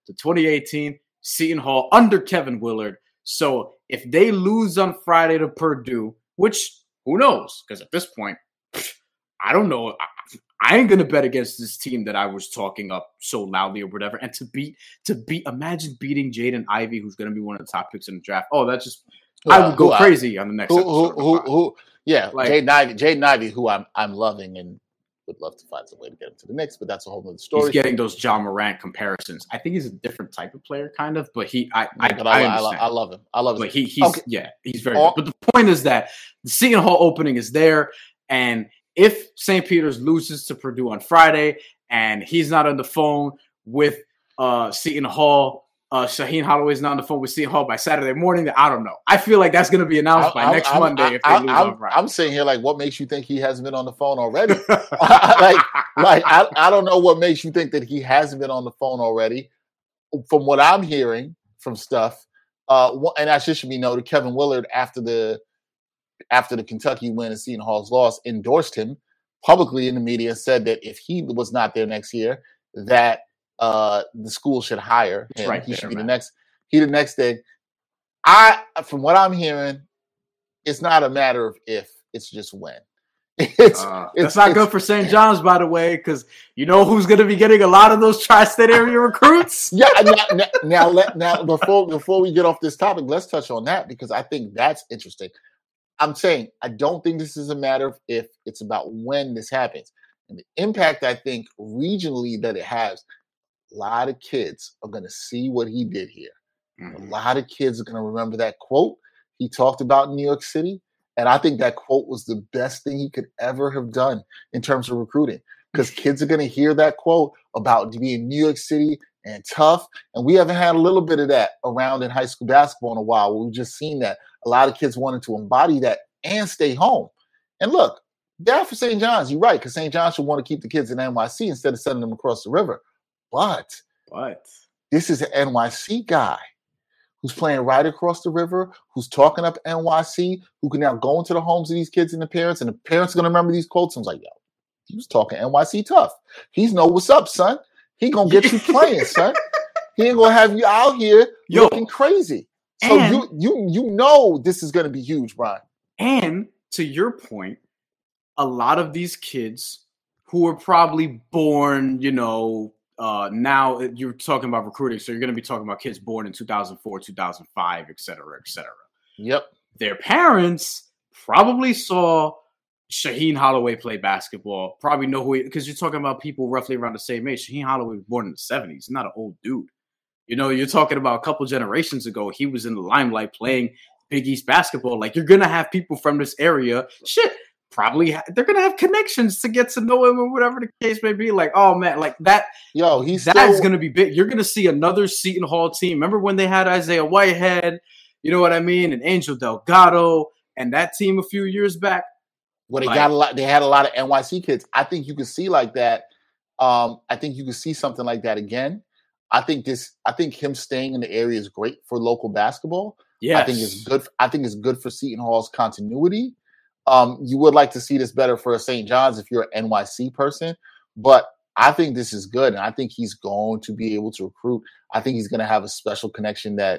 F: to twenty eighteen, Seton Hall under Kevin Willard. So if they lose on Friday to Purdue, which who knows? Because at this point, I don't know. I, I ain't gonna bet against this team that I was talking up so loudly or whatever. And to beat, to beat, imagine beating Jaden Ivey, who's gonna be one of the top picks in the draft. Oh, that's just I would go crazy on the next
E: who,
F: episode.
E: Who, who, who, yeah,
F: like,
E: Jaden Ivey, Jaden Ivey, who I'm I'm loving and would love to find some way to get him to the Knicks, but that's a whole other story.
F: He's getting those John Morant comparisons. I think he's a different type of player, kind of, but he, I, I,
E: but
F: I,
E: I, I,
F: understand.
E: I love him. I love him.
F: But he, he's,
E: okay.
F: yeah, he's very good. But the point is that the Seton Hall opening is there, and if Saint Peter's loses to Purdue on Friday, and he's not on the phone with uh, Seton Hall, uh, Shaheen Holloway's not on the phone with Seton Hall by Saturday morning, I don't know. I feel like that's going to be announced by
E: I'm,
F: next
E: I'm,
F: Monday
E: I'm,
F: if they
E: I'm,
F: lose
E: I'm,
F: on Friday.
E: I'm sitting here like, what makes you think he hasn't been on the phone already? like, like I, I don't know what makes you think that he hasn't been on the phone already. From what I'm hearing from stuff, uh, and I should be noted, Kevin Willard, after the after the Kentucky win and Seton Hall's loss, endorsed him publicly in the media, said that if he was not there next year, that uh, the school should hire him.
F: Right
E: he
F: there,
E: should be
F: man.
E: the next. He the next thing. I, from what I'm hearing, it's not a matter of if, it's just when. It's,
F: uh,
E: it's
F: that's not
E: it's,
F: good for Saint John's, by the way, because you know who's going to be getting a lot of those tri-state area recruits.
E: Yeah. Now, now, now, let, now, before before we get off this topic, let's touch on that because I think that's interesting. I'm saying I don't think this is a matter of if; it's about when this happens, and the impact I think regionally that it has. A lot of kids are going to see what he did here. Mm-hmm. A lot of kids are going to remember that quote he talked about in New York City. And I think that quote was the best thing he could ever have done in terms of recruiting because kids are going to hear that quote about being in New York City and tough. And we haven't had a little bit of that around in high school basketball in a while. We've just seen that. A lot of kids wanted to embody that and stay home. And look, bad for Saint John's. You're right, because Saint John's should want to keep the kids in N Y C instead of sending them across the river. But
F: what?
E: This is an N Y C guy who's playing right across the river, who's talking up N Y C, who can now go into the homes of these kids and the parents, and the parents are going to remember these quotes. I was like, yo, he was talking N Y C tough. He's know what's up, son. He going to get you playing, son. He ain't going to have you out here yo, looking crazy. So
F: and,
E: you you you know this is going to be huge, Brian.
F: And to your point, a lot of these kids who were probably born, you know, Uh, now you're talking about recruiting, so you're going to be talking about kids born in two thousand four, two thousand five, et cetera, et cetera.
E: Yep.
F: Their parents probably saw Shaheen Holloway play basketball, probably know who he, because you're talking about people roughly around the same age. Shaheen Holloway was born in the seventies. He's not an old dude. You know, you're talking about a couple generations ago. He was in the limelight playing Big East basketball. Like, you're going to have people from this area. Shit. Probably ha- they're gonna have connections to get to know him or whatever the case may be. Like, oh man, like that.
E: Yo, he's
F: that's
E: still...
F: gonna be big. You're gonna see another Seton Hall team. Remember when they had Isaiah Whitehead? You know what I mean? And Angel Delgado and that team a few years back.
E: Well, they
F: like,
E: got a lot. They had a lot of N Y C kids. I think you could see like that. Um, I think you could see something like that again. I think this. I think him staying in the area is great for local basketball.
F: Yeah,
E: I think it's good. I think it's good for Seton Hall's continuity. Um, you would like to see this better for Saint John's if you're an N Y C person, but I think this is good, and I think he's going to be able to recruit. I think he's going to have a special connection that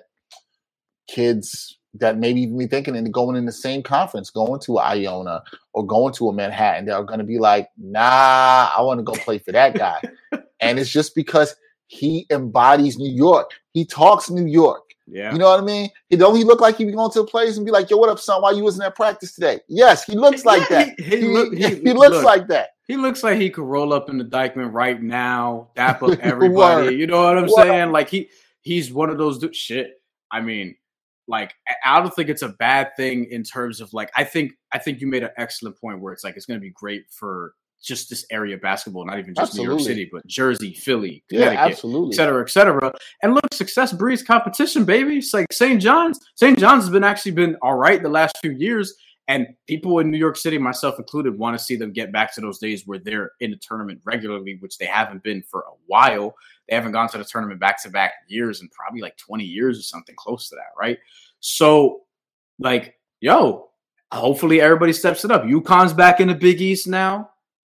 E: kids that maybe even be thinking and going in the same conference, going to Iona or going to a Manhattan, that are going to be like, nah, I want to go play for that guy. And it's just because he embodies New York. He talks New York.
F: Yeah.
E: You know what I mean? He don't he look like he be going to a place and be like, yo, what up, son? Why you wasn't at practice today? Yes, he looks like
F: yeah,
E: that.
F: He, he,
E: he,
F: look, he,
E: he looks
F: look,
E: like that.
F: He looks like he could roll up in the Dykeman right now, dap up everybody. You know what I'm Word. saying? Like he he's one of those dudes. Shit. I mean, like I don't think it's a bad thing in terms of like I think I think you made an excellent point where it's like it's gonna be great for just this area of basketball, not even just absolutely. New York City, but Jersey, Philly, Connecticut,
E: yeah, absolutely.
F: et cetera, et cetera. And look, success breeds competition, baby. It's like Saint John's. Saint John's has been actually been all right the last few years. And people in New York City, myself included, want to see them get back to those days where they're in the tournament regularly, which they haven't been for a while. They haven't gone to the tournament back-to-back years in probably like twenty years or something close to that, right? So, like, yo, hopefully everybody steps it up. UConn's back in the Big East now.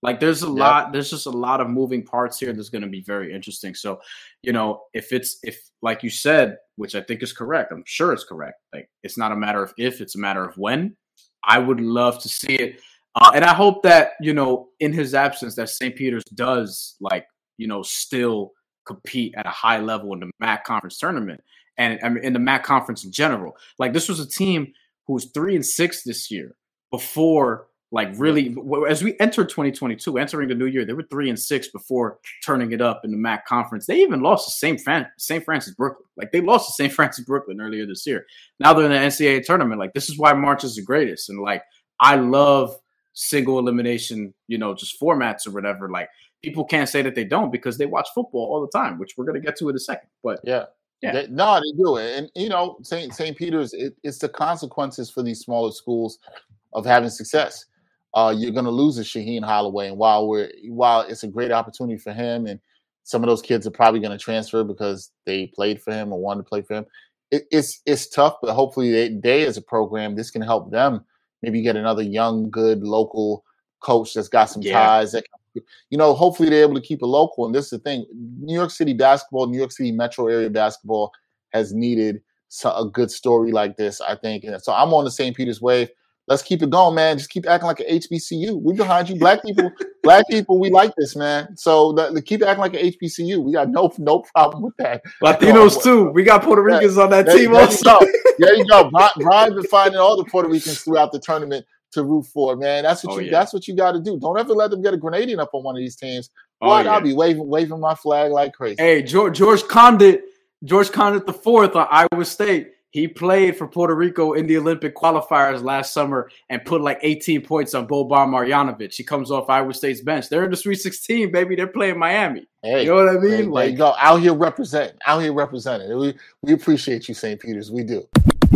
F: Like there's a
E: Yep.
F: lot, there's just a lot of moving parts here that's going to be very interesting. So, you know, if it's, if like you said, which I think is correct, I'm sure it's correct. Like it's not a matter of if, it's a matter of when. I would love to see it. Uh, and I hope that, you know, in his absence, that Saint Peter's does like, you know, still compete at a high level in the M A C conference tournament and I mean, in the M A C conference in general. Like this was a team who was three and six this year before like really, as we entered twenty twenty-two, entering the new year, they were three and six before turning it up in the M A C conference. They even lost to Saint Fran- Saint Francis Brooklyn. Like they lost to Saint Francis Brooklyn earlier this year. Now they're in the N C double A tournament. Like this is why March is the greatest. And like, I love single elimination, you know, just formats or whatever. Like people can't say that they don't because they watch football all the time, which we're going to get to in a second. But
E: Yeah.
F: Yeah.
E: They, no, they do it. And, you know, Saint Saint Peter's, it, it's the consequences for these smaller schools of having success. Uh, you're going to lose a Shaheen Holloway. And while we're while it's a great opportunity for him, and some of those kids are probably going to transfer because they played for him or wanted to play for him, it, it's it's tough. But hopefully they, they, as a program, this can help them maybe get another young, good local coach that's got some
F: Yeah.
E: ties. That can, you know, hopefully they're able to keep it local. And this is the thing: New York City basketball, New York City metro area basketball has needed so, a good story like this, I think. And so I'm on the Saint Peter's wave. Let's keep it going, man. Just keep acting like an H B C U. We behind you, black people. Black people, we like this, man. So the, the keep acting like an H B C U. We got no no problem with that.
F: Latinos too. We got Puerto Ricans on that
E: There,
F: team
E: there
F: also.
E: you go. There you go. Brian, Brian been finding all the Puerto Ricans throughout the tournament to root for, man. That's what
F: Oh,
E: you.
F: yeah.
E: That's what you got to do. Don't ever let them get a grenade up on one of these teams.
F: Oh,
E: What?
F: yeah.
E: I'll be waving waving my flag like crazy.
F: Hey, George, George Condit, George Condit the fourth on Iowa State. He played for Puerto Rico in the Olympic qualifiers last summer and put like eighteen points on Boban Marjanovic. He comes off Iowa State's bench. They're in the Sweet sixteen, baby. They're playing Miami.
E: Hey,
F: You know what I mean?
E: there, there
F: Like,
E: you go. Out here representing. Out here representing. We we appreciate you, Saint Peter's. We do.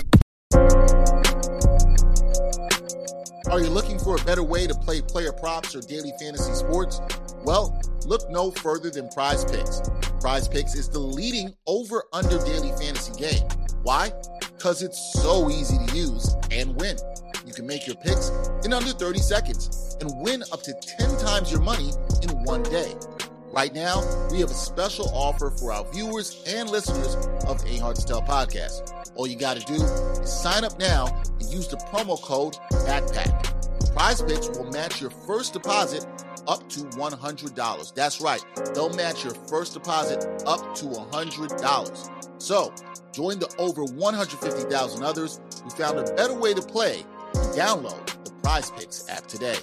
E: Are you looking for a better way to play player props or daily fantasy sports? Well, look no further than Prize Picks. Prize Picks is the leading over-under daily fantasy game. Why? Because it's so easy to use and win. You can make your picks in under thirty seconds and win up to ten times your money in one day. Right now, we have a special offer for our viewers and listeners of A Hard to Tell podcast. All you got to do is sign up now and use the promo code BACKPACK. Prize Picks will match your first deposit up to one hundred dollars. That's right. They'll match your first deposit up to one hundred dollars. So, join the over one hundred fifty thousand others who found a better way to play and download the Prize Picks app today.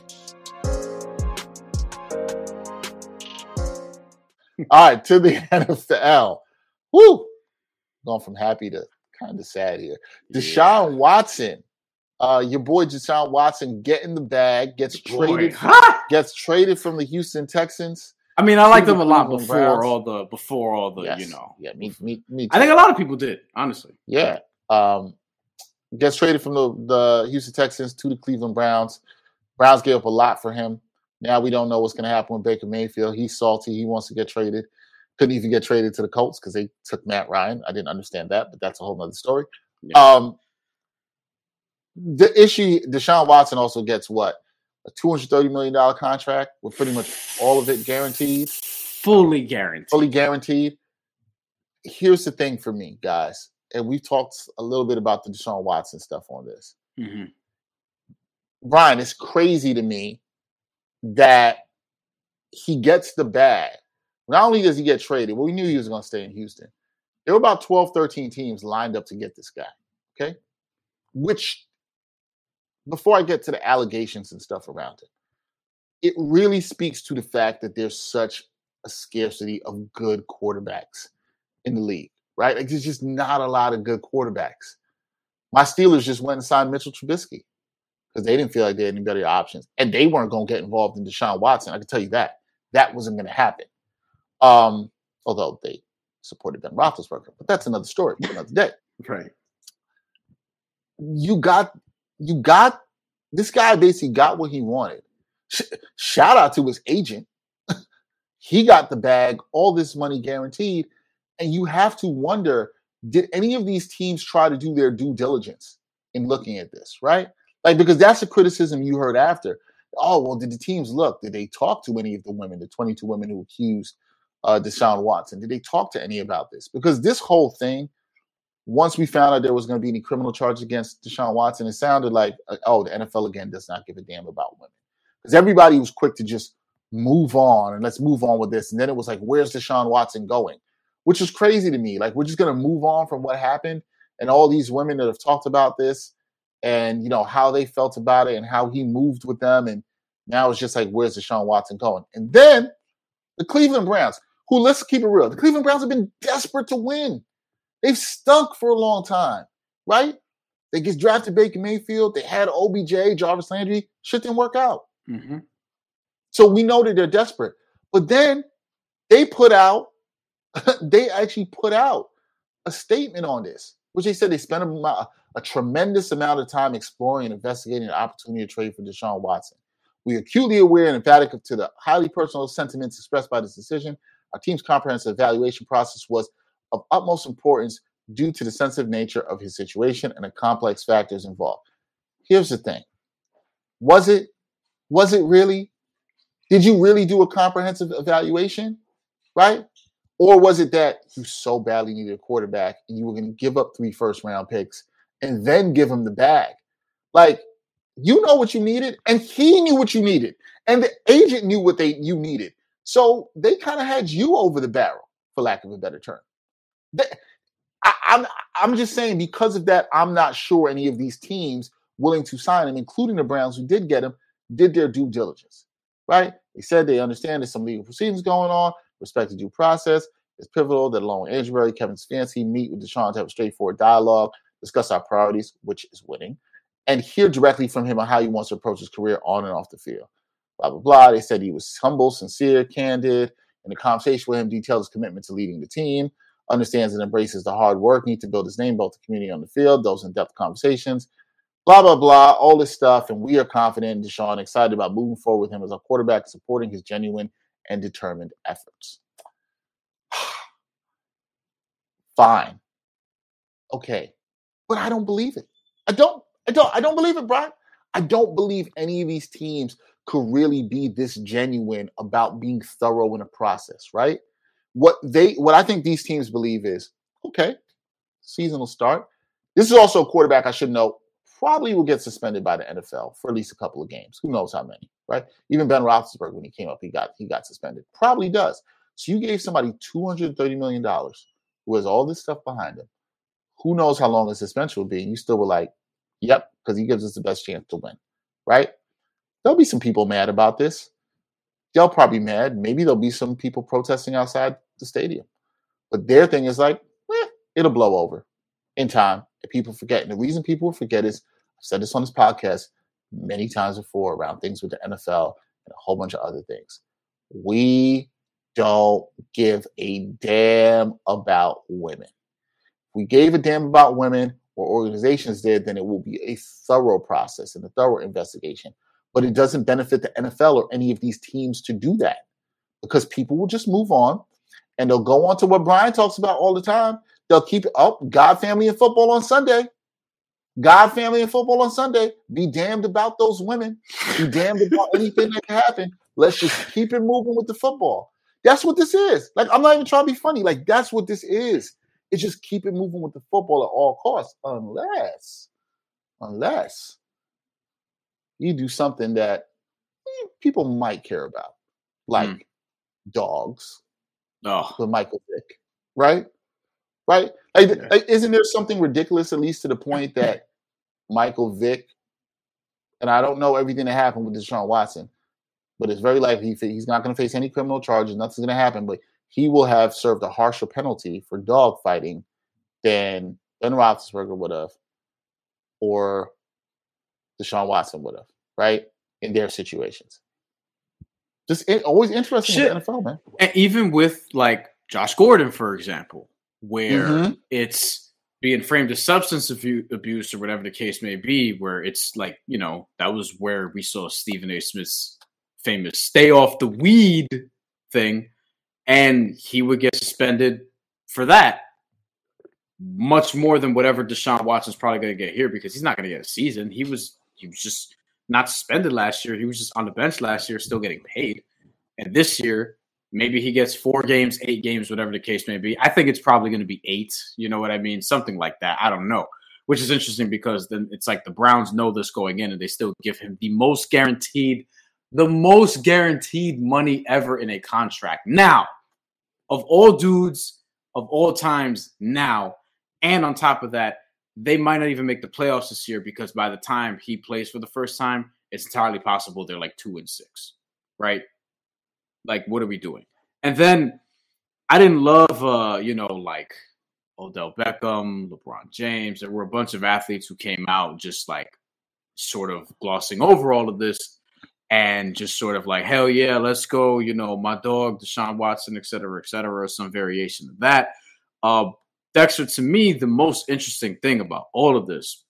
E: All right, to the N F L. Woo! Going from happy to kind of sad here. Deshaun Watson. Uh, your boy Deshaun Watson getting the bag, gets
F: boy.
E: traded,
F: Ha!
E: gets traded from the Houston Texans.
F: I mean, I liked
E: to
F: them
E: the
F: a lot
E: Cleveland
F: before
E: Browns.
F: all the before all the
E: Yes.
F: you know.
E: Yeah, me, me, me too.
F: I think a lot of people did, honestly.
E: Yeah. Um, gets traded from the, the Houston Texans to the Cleveland Browns. Browns gave up a lot for him. Now we don't know what's going to happen with Baker Mayfield. He's salty. He wants to get traded. Couldn't even get traded to the Colts because they took Matt Ryan. I didn't understand that, but that's a whole nother story.
F: Yeah.
E: Um, the issue, Deshaun Watson also gets what? A two hundred thirty million dollars contract with pretty much all of it guaranteed.
F: Fully guaranteed.
E: Fully guaranteed. Here's the thing for me, guys, and we've talked a little bit about the Deshaun Watson stuff on this.
F: Mm-hmm.
E: Brian, it's crazy to me that he gets the bag. Not only does he get traded, well, we knew he was going to stay in Houston. There were about twelve, thirteen teams lined up to get this guy, okay? Which, before I get to the allegations and stuff around it, it really speaks to the fact that there's such a scarcity of good quarterbacks in the league, right? Like, there's just not a lot of good quarterbacks. My Steelers just went and signed Mitchell Trubisky because they didn't feel like they had any better options. And they weren't going to get involved in Deshaun Watson. I can tell you that. That wasn't going to happen. Um, although they supported Ben Roethlisberger. But that's another story for another day.
F: Right.
E: You got, you got, this guy basically got what he wanted. Sh- shout out to his agent. He got the bag, all this money guaranteed. And you have to wonder, did any of these teams try to do their due diligence in looking at this, right? Like, because that's the criticism you heard after. oh, well, did the teams look? Did they talk to any of the women, the twenty-two women who accused uh, Deshaun Watson? Did they talk to any about this? Because this whole thing, once we found out there was going to be any criminal charges against Deshaun Watson, it sounded like, oh, the N F L again does not give a damn about women. Because everybody was quick to just move on and let's move on with this. And then it was like, where's Deshaun Watson going? Which is crazy to me. Like, we're just going to move on from what happened. And all these women that have talked about this and, you know, how they felt about it and how he moved with them. And now it's just like, where's Deshaun Watson going? And then the Cleveland Browns, who, let's keep it real, the Cleveland Browns have been desperate to win. They've stunk for a long time, right? They just drafted Baker Mayfield. They had O B J, Jarvis Landry. Shit didn't work out.
F: Mm-hmm.
E: So we know that they're desperate. But then they put out, they actually put out a statement on this, which they said they spent a, a tremendous amount of time exploring and investigating the opportunity to trade for Deshaun Watson. We are acutely aware and emphatic to the highly personal sentiments expressed by this decision. Our team's comprehensive evaluation process was of utmost importance due to the sensitive nature of his situation and the complex factors involved. Here's the thing. Was it, was it really? Did you really do a comprehensive evaluation, right? Or was it that you so badly needed a quarterback and you were going to give up three first-round picks and then give him the bag? Like, you know what you needed, and he knew what you needed, and the agent knew what they you needed. So they kind of had you over the barrel, for lack of a better term. They, I, I'm, I'm just saying because of that, I'm not sure any of these teams willing to sign him, including the Browns who did get him, did their due diligence, right? They said they understand there's some legal proceedings going on, respect to due process. It's pivotal that along with Andrew Berry, Kevin Stefanski meet with Deshaun to have a straightforward dialogue, discuss our priorities, which is winning, and hear directly from him on how he wants to approach his career on and off the field. Blah, blah, blah. They said he was humble, sincere, candid, and the conversation with him detailed his commitment to leading the team, understands and embraces the hard work, need to build his name, both the community on the field, those in-depth conversations, blah, blah, blah, all this stuff. And we are confident in Deshaun, excited about moving forward with him as our quarterback, supporting his genuine and determined efforts. Fine. Okay. But I don't believe it. I don't. I don't. I don't believe it, Brian. I don't believe any of these teams could really be this genuine about being thorough in a process, right? What they, what I think these teams believe is, okay, season will start. This is also a quarterback I should know probably will get suspended by the N F L for at least a couple of games. Who knows how many, right? Even Ben Roethlisberger, when he came up, he got he got suspended. Probably does. So you gave somebody two hundred thirty million dollars who has all this stuff behind him. Who knows how long the suspension will be? And you still were like, yep, because he gives us the best chance to win, right? There'll be some people mad about this. They'll probably be mad. Maybe there'll be some people protesting outside the stadium. But their thing is like, eh, it'll blow over in time. And people forget. And the reason people forget is, I've said this on this podcast many times before around things with the N F L and a whole bunch of other things. We don't give a damn about women. If we gave a damn about women, or organizations did, then it will be a thorough process and a thorough investigation. But it doesn't benefit the N F L or any of these teams to do that because people will just move on and they'll go on to what Brian talks about all the time. They'll keep it up. God, family, and football on Sunday. God, family, and football on Sunday. Be damned about those women. Be damned about anything that can happen. Let's just keep it moving with the football. That's what this is. Like, I'm not even trying to be funny. Like, that's what this is. It's just keep it moving with the football at all costs, unless, unless you do something that eh, people might care about, like mm. dogs
F: oh.
E: with Michael Vick, right? Right? Like, yeah. like, isn't there something ridiculous, at least to the point that Michael Vick, and I don't know everything that happened with Deshaun Watson, but it's very likely he, he's not going to face any criminal charges. Nothing's going to happen, but he will have served a harsher penalty for dog fighting than Ben Roethlisberger would have or Deshaun Watson would have, right? In their situations. Just it, always interesting in the N F L, man.
F: And even with, like, Josh Gordon, for example, where
E: mm-hmm.
F: it's being framed as substance abuse or whatever the case may be, where it's like, you know, that was where we saw Stephen A. Smith's famous stay off the weed thing. And he would get suspended for that much more than whatever Deshaun Watson's probably going to get here because he's not going to get a season. He was he was just not suspended last year. He was just on the bench last year, still getting paid. And this year, maybe he gets four games, eight games, whatever the case may be. I think it's probably going to be eight. You know what I mean? Something like that. I don't know. Which is interesting because then it's like the Browns know this going in and they still give him the most guaranteed, the most guaranteed money ever in a contract. Now, of all dudes, of all times now, and on top of that, they might not even make the playoffs this year because by the time he plays for the first time, it's entirely possible they're like two and six, right? Like, what are we doing? And then I didn't love, uh, you know, like Odell Beckham, LeBron James. There were a bunch of athletes who came out just like sort of glossing over all of this and just sort of like, hell yeah, let's go. You know, my dog, Deshaun Watson, et cetera, et cetera, some variation of that. Uh, Dexter, to me, the most interesting thing about all of this,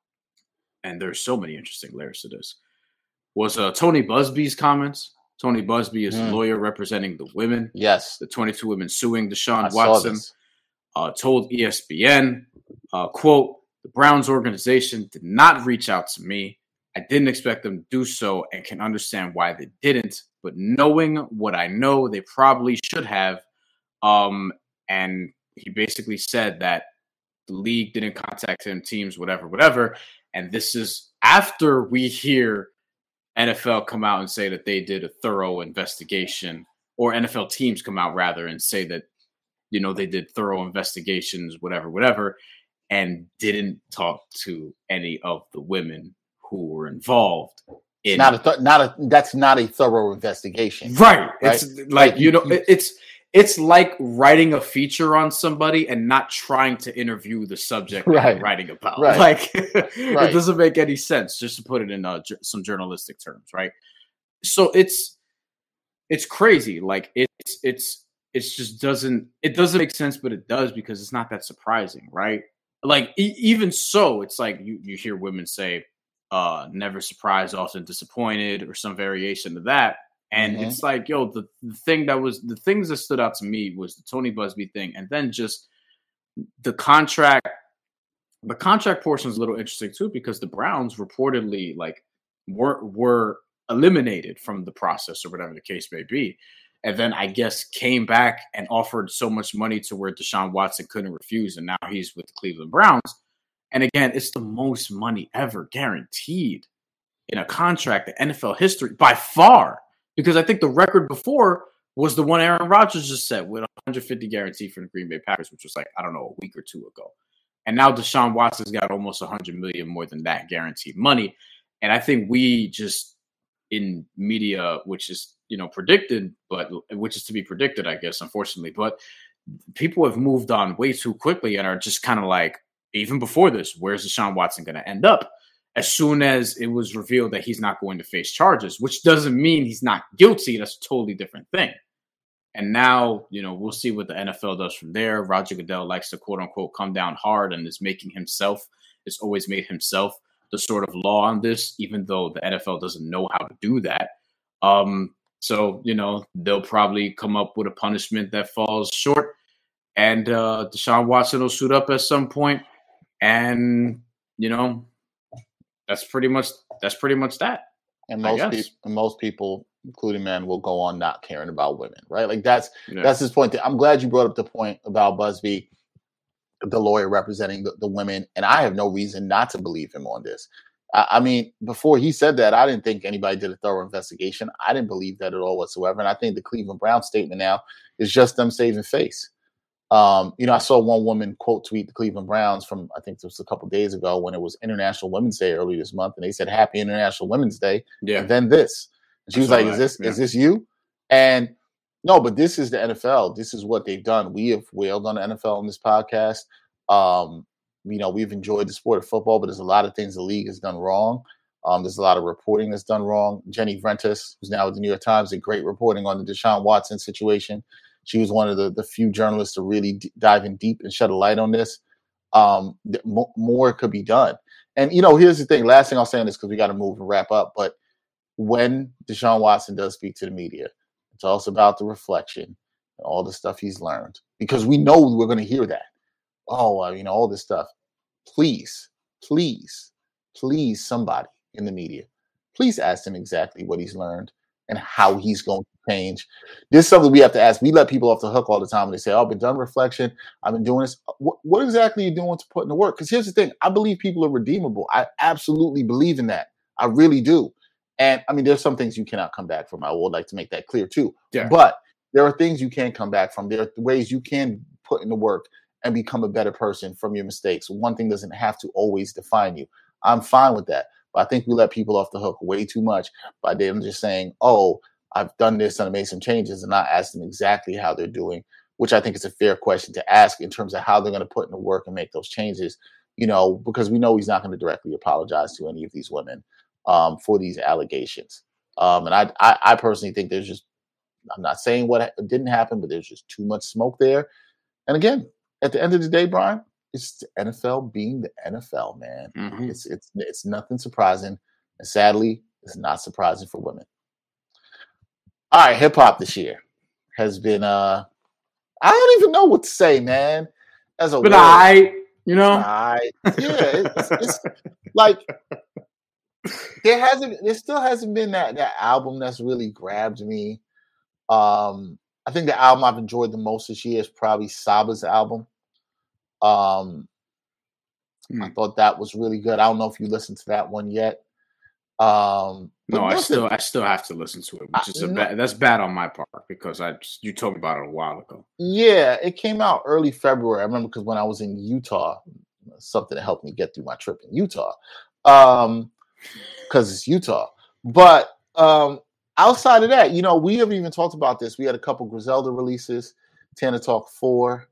F: and there's so many interesting layers to this, was uh, Tony Busby's comments. Tony Busby is mm. a lawyer representing the women.
E: Yes.
F: The twenty-two women suing Deshaun
E: I
F: Watson. Uh, told E S P N, uh, quote, the Browns organization did not reach out to me. I didn't expect them to do so and can understand why they didn't. But knowing what I know, they probably should have. Um, and he basically said that the league didn't contact him, teams, whatever, whatever. And this is after we hear N F L come out and say that they did a thorough investigation, or N F L teams come out rather and say that, you know, they did thorough investigations, whatever, whatever, and didn't talk to any of the women who were involved. In
E: not a, th- not a, that's not a thorough investigation.
F: Right.
E: right?
F: It's like, like you know, you, it's, it's like writing a feature on somebody and not trying to interview the subject right. that you're writing about.
E: Right.
F: Like
E: right.
F: It doesn't make any sense, just to put it in uh, j- some journalistic terms. Right. So it's, it's crazy. Like it's, it's, It's just doesn't, it doesn't make sense, but it does because it's not that surprising, right? Like, e- even so, it's like you, you hear women say, uh, never surprised, often disappointed, or some variation of that. And mm-hmm. it's like, yo, the, the thing that was, the things that stood out to me was the Tony Busby thing. And then just the contract, the contract portion is a little interesting too, because the Browns reportedly like were, were eliminated from the process or whatever the case may be. And then I guess came back and offered so much money to where Deshaun Watson couldn't refuse. And now he's with the Cleveland Browns. And again, it's the most money ever guaranteed in a contract in N F L history by far. Because I think the record before was the one Aaron Rodgers just set with one hundred fifty guarantee for the Green Bay Packers, which was like, I don't know, a week or two ago. And now Deshaun Watson's got almost one hundred million more than that guaranteed money. And I think we just in media, which is, you know, predicted, but which is to be predicted, I guess, unfortunately. But people have moved on way too quickly and are just kind of like, even before this, where's Deshaun Watson going to end up? As soon as it was revealed that he's not going to face charges, which doesn't mean he's not guilty. That's a totally different thing. And now, you know, we'll see what the N F L does from there. Roger Goodell likes to, quote unquote, come down hard and is making himself, has always made himself the sort of law on this, even though the N F L doesn't know how to do that. Um, so, you know, they'll probably come up with a punishment that falls short. And uh, Deshaun Watson will suit up at some point. And, you know, that's pretty much that's pretty much that.
E: And most people, and most people, including men, will go on not caring about women, right? Like that's yeah. that's his point. I'm glad you brought up the point about Busby, the lawyer representing the, the women, and I have no reason not to believe him on this. I, I mean, before he said that, I didn't think anybody did a thorough investigation. I didn't believe that at all whatsoever, and I think the Cleveland Browns statement now is just them saving face. Um, you know, I saw one woman quote tweet the Cleveland Browns from, I think it was a couple of days ago when it was International Women's Day early this month. And they said, Happy International Women's Day.
F: Yeah.
E: And then this, and she was like, is this, yeah. is this you? And no, but this is the N F L. This is what they've done. We have wailed on the N F L on this podcast. Um, you know, we've enjoyed the sport of football, but there's a lot of things the league has done wrong. Um, there's a lot of reporting that's done wrong. Jenny Vrentas, who's now with the New York Times, did great reporting on the Deshaun Watson situation. She was one of the, the few journalists to really d- dive in deep and shed a light on this. Um, th- m- more could be done. And, you know, here's the thing. Last thing I'll say on this, because we got to move and wrap up. But when Deshaun Watson does speak to the media, it's also about the reflection and all the stuff he's learned. Because we know we're going to hear that. Oh, uh, you know, all this stuff. Please, please, please, somebody in the media, please ask him exactly what he's learned and how he's going to change. This is something we have to ask. We let people off the hook all the time when they say, oh, I've been done reflection. I've been doing this. What, what exactly are you doing to put in the work? Because here's the thing. I believe people are redeemable. I absolutely believe in that. I really do. And I mean, there's some things you cannot come back from. I would like to make that clear too.
F: Yeah.
E: But there are things you can come back from. There are ways you can put in the work and become a better person from your mistakes. One thing doesn't have to always define you. I'm fine with that. But I think we let people off the hook way too much by them just saying, oh, I've done this and I made some changes, and not ask them exactly how they're doing, which I think is a fair question to ask in terms of how they're going to put in the work and make those changes, you know, because we know he's not going to directly apologize to any of these women um, for these allegations. Um, and I, I, I personally think there's just, I'm not saying what didn't happen, but there's just too much smoke there. And again, at the end of the day, Brian, it's the N F L being the N F L, man. Mm-hmm. It's it's it's nothing surprising, and sadly, it's not surprising for women. All right, hip hop this year has been uh, I don't even know what to say, man. As a
F: but
E: word,
F: I, you know,
E: I yeah, it's, it's like there hasn't, there still hasn't been that that album that's really grabbed me. Um, I think the album I've enjoyed the most this year is probably Saba's album. Um, mm. I thought that was really good. I don't know if you listened to that one yet. Um,
F: no, I still, I still have to listen to it, which is a no, bad, that's bad on my part because I, you told me about it a while ago.
E: Yeah, it came out early February. I remember because when I was in Utah, something that helped me get through my trip in Utah, um, because it's Utah. But um, outside of that, you know, we haven't even talked about this. We had a couple Griselda releases, Tana Talk four.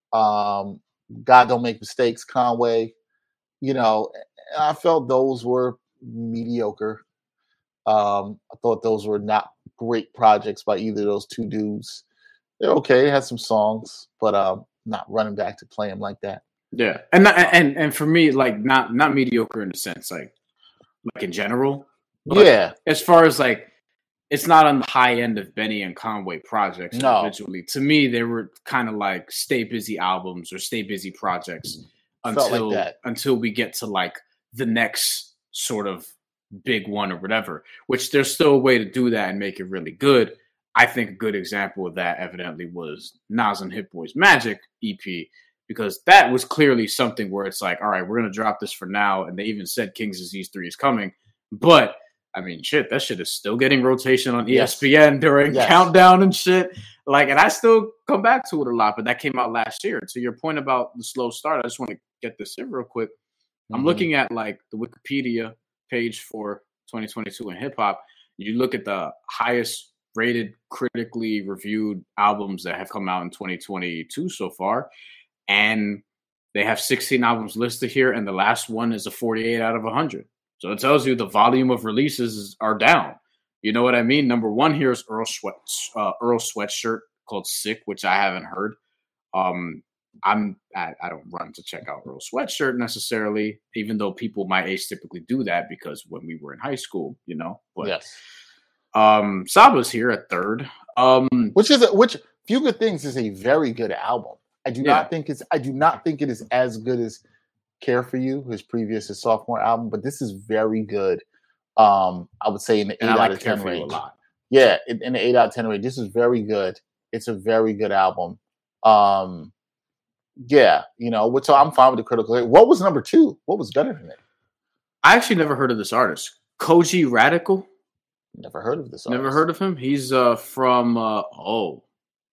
E: Um, God Don't Make Mistakes, Conway, you know, I felt those were mediocre. Um, I thought those were not great projects by either of those two dudes. They're okay. They had some songs, but um, not running back to play them like that.
F: Yeah, and and and for me, like not not mediocre in the sense like like in general.
E: Yeah,
F: as far as like. It's not on the high end of Benny and Conway projects
E: no.
F: individually. To me, they were kind of like stay busy albums or stay busy projects until
E: like
F: until we get to like the next sort of big one or whatever, which there's still a way to do that and make it really good. I think a good example of that evidently was Nas and Hit Boy's Magic E P, because that was clearly something where it's like, all right, we're going to drop this for now. And they even said King's Disease three is coming. But I mean, shit, that shit is still getting rotation on E S P N yes. during yes. Countdown and shit. Like, and I still come back to it a lot, but that came out last year. To your point about the slow start, I just want to get this in real quick. Mm-hmm. I'm looking at like the Wikipedia page for twenty twenty-two in hip hop. You look at the highest rated, critically reviewed albums that have come out in twenty twenty-two so far, and they have sixteen albums listed here, and the last one is a forty-eight out of one hundred. So it tells you the volume of releases are down. You know what I mean? Number one here is Earl Sweat, uh, Earl Sweatshirt called Sick, which I haven't heard. Um, I'm I, I don't run to check out Earl Sweatshirt necessarily, even though people my age typically do that because when we were in high school, you know. But
E: yes.
F: um, Saba's here at third, um,
E: which is a, which Few Good Things is a very good album. I do yeah. not think it's I do not think it is as good as Care For You, his previous his sophomore album, but this is very good. Um, I would say in the eight
F: like
E: out of ten range.
F: A lot.
E: Yeah, in, in the eight out of ten range. This is very good. It's a very good album. Um, yeah, you know, which so I'm fine with the critical. What was number two? What was better than it?
F: I actually never heard of this artist, Koji Radical.
E: Never heard of this artist.
F: Never heard of him. He's uh, from uh, oh,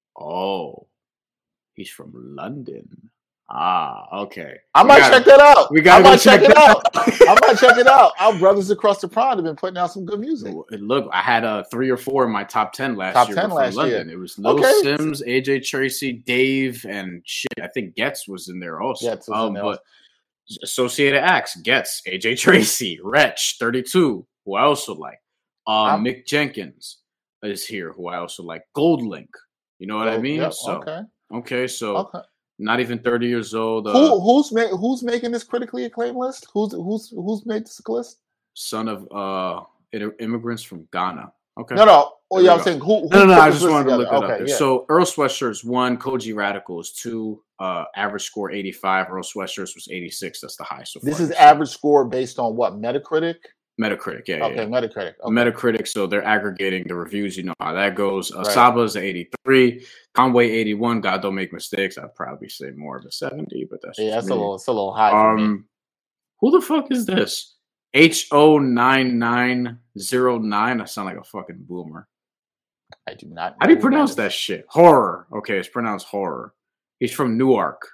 F: oh, he's from London. Ah, okay.
E: I we might gotta, check that out.
F: We gotta
E: I might
F: check,
E: check it out. I might check it out. Our brothers across the pond have been putting out some good music.
F: Look, I had uh, three or four in my top ten last
E: top
F: year.
E: Top ten last
F: London.
E: year.
F: It was Lil
E: okay.
F: Sims, A J Tracy, Dave, and shit. I think Getz was in there also.
E: Getz was
F: um,
E: in there.
F: But Associated Acts, Getz, A J Tracy, Wretch, thirty-two, who I also like. Um, Mick Jenkins is here, who I also like. Goldlink, you know what
E: oh,
F: I mean?
E: Yep,
F: so
E: okay.
F: Okay, so.
E: Okay.
F: Not even thirty years old. Uh,
E: Who, who's ma- who's making this critically acclaimed list? Who's who's who's made this list?
F: Son of uh, immigrants from Ghana. Okay.
E: No, no. Oh, yeah, I'm saying who? who
F: no, no, no. I just wanted
E: together?
F: to look it
E: okay,
F: up there.
E: Yeah.
F: So Earl Sweatshirt's one, Koji Radical is two. Uh, average score eighty-five. Earl Sweatshirt's was eighty-six. That's the highest so far.
E: This is average score based on what? Metacritic.
F: Metacritic, yeah.
E: Okay,
F: yeah.
E: Metacritic. Okay.
F: Metacritic, so they're aggregating the reviews. You know how that goes. Uh,
E: Right.
F: Saba's an eighty-three, Conway eighty-one. God don't make mistakes. I'd probably say more of a seventy, but that's
E: Yeah,
F: just
E: that's
F: me.
E: a little, it's a little high for me.
F: Um, who the fuck is this? H O nine nine zero nine. I sound like a fucking boomer.
E: I do not.
F: How do you
E: know
F: pronounce
E: is.
F: that shit? Horror. Okay, it's pronounced horror. He's from Newark.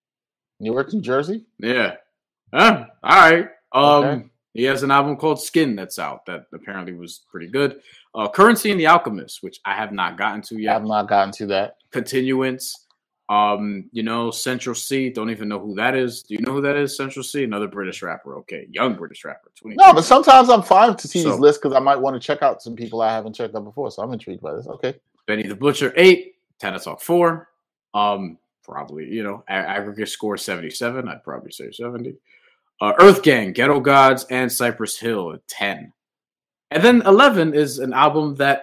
E: Newark, New Jersey.
F: Yeah. Huh? All right. Um,
E: Okay.
F: He has an album called Skin that's out that apparently was pretty good. Uh, Currency and the Alchemist, which I have not gotten to
E: I
F: yet.
E: have not gotten to that.
F: Continuance. Um, you know, Central C. Don't even know who that is. Do you know who that is? Central C, another British rapper. Okay, young British rapper.
E: No, but sometimes I'm fine to see
F: So-
E: these lists because I might want to check out some people I haven't checked out before. So I'm intrigued by this. Okay.
F: Benny the Butcher eight, Tana Talk four. Um, probably you know a- aggregate score seventy-seven. I'd probably say seventy. Uh, Earth Gang, Ghetto Gods, and Cypress Hill at ten. And then eleven is an album that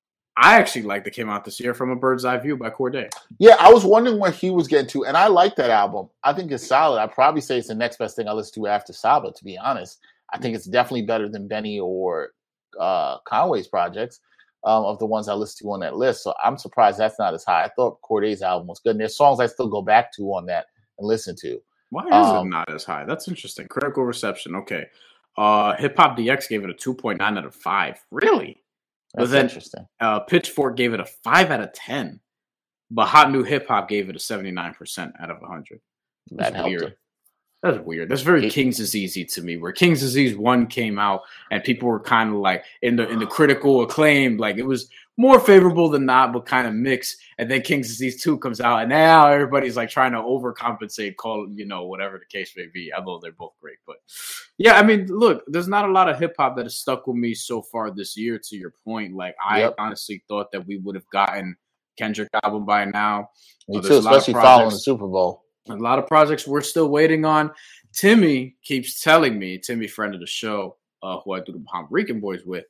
F: I actually like that came out this year, From a Bird's Eye View by Cordae.
E: Yeah, I was wondering where he was getting to, and I like that album. I think it's solid. I'd probably say it's the next best thing I listen to after Saba, to be honest. I think it's definitely better than Benny or uh, Conway's projects um, of the ones I listened to on that list. So I'm surprised that's not as high. I thought Cordae's album was good, and there's songs I still go back to on that and listen to.
F: Why is
E: Um,
F: it not as high? That's interesting. Critical reception. Okay. Uh, Hip Hop D X gave it a two point nine out of five. Really? But
E: That's
F: then
E: interesting.
F: uh, Pitchfork gave it a five out of ten. But Hot New Hip Hop gave it a seventy-nine percent out of one hundred.
E: That
F: That's
E: helped
F: weird.
E: it.
F: That's weird. That's very
E: It-
F: King's Disease to me, where King's Disease one came out and people were kind of like in the in the critical acclaim, like it was more favorable than not, but kind of mixed. And then King's Disease two comes out, and now everybody's like trying to overcompensate, call you know whatever the case may be. Although they're both great, but yeah, I mean, look, there's not a lot of hip hop that has stuck with me so far this year. To your point, like I
E: Yep.
F: honestly thought that we would have gotten Kendrick album by now.
E: Me
F: Uh,
E: too,
F: there's a lot of
E: especially following the
F: projects-
E: Super Bowl.
F: A lot of projects we're still waiting on. Timmy keeps telling me, Timmy, friend of the show, uh, who I do the Puerto Rican Boys with,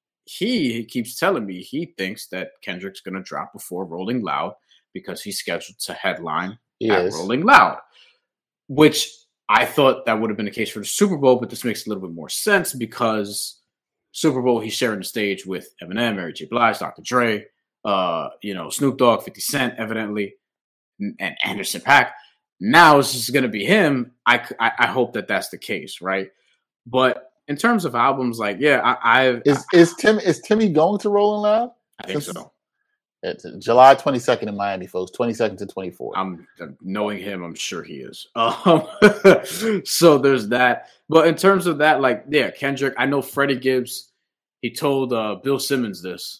F: he, he keeps telling me he thinks that Kendrick's going to drop before Rolling Loud because he's scheduled to headline
E: He
F: at
E: is.
F: Rolling Loud, which I thought that would have been the case for the Super Bowl, but this makes a little bit more sense because Super Bowl, he's sharing the stage with Eminem, Mary J. Blige, Doctor Dre, uh, you know, Snoop Dogg, fifty Cent, evidently, and Anderson .Paak. Now it's just going to be him. I, I, I hope that that's the case, right? But in terms of albums, like, yeah, I I,
E: Is is Tim is Timmy going to Rolling Loud?
F: I think
E: this
F: so.
E: It's July twenty-second in Miami, folks. twenty-second to twenty-fourth.
F: I'm knowing him, I'm sure he is. Um, so there's that. But in terms of that, like, yeah, Kendrick, I know Freddie Gibbs, he told uh, Bill Simmons this.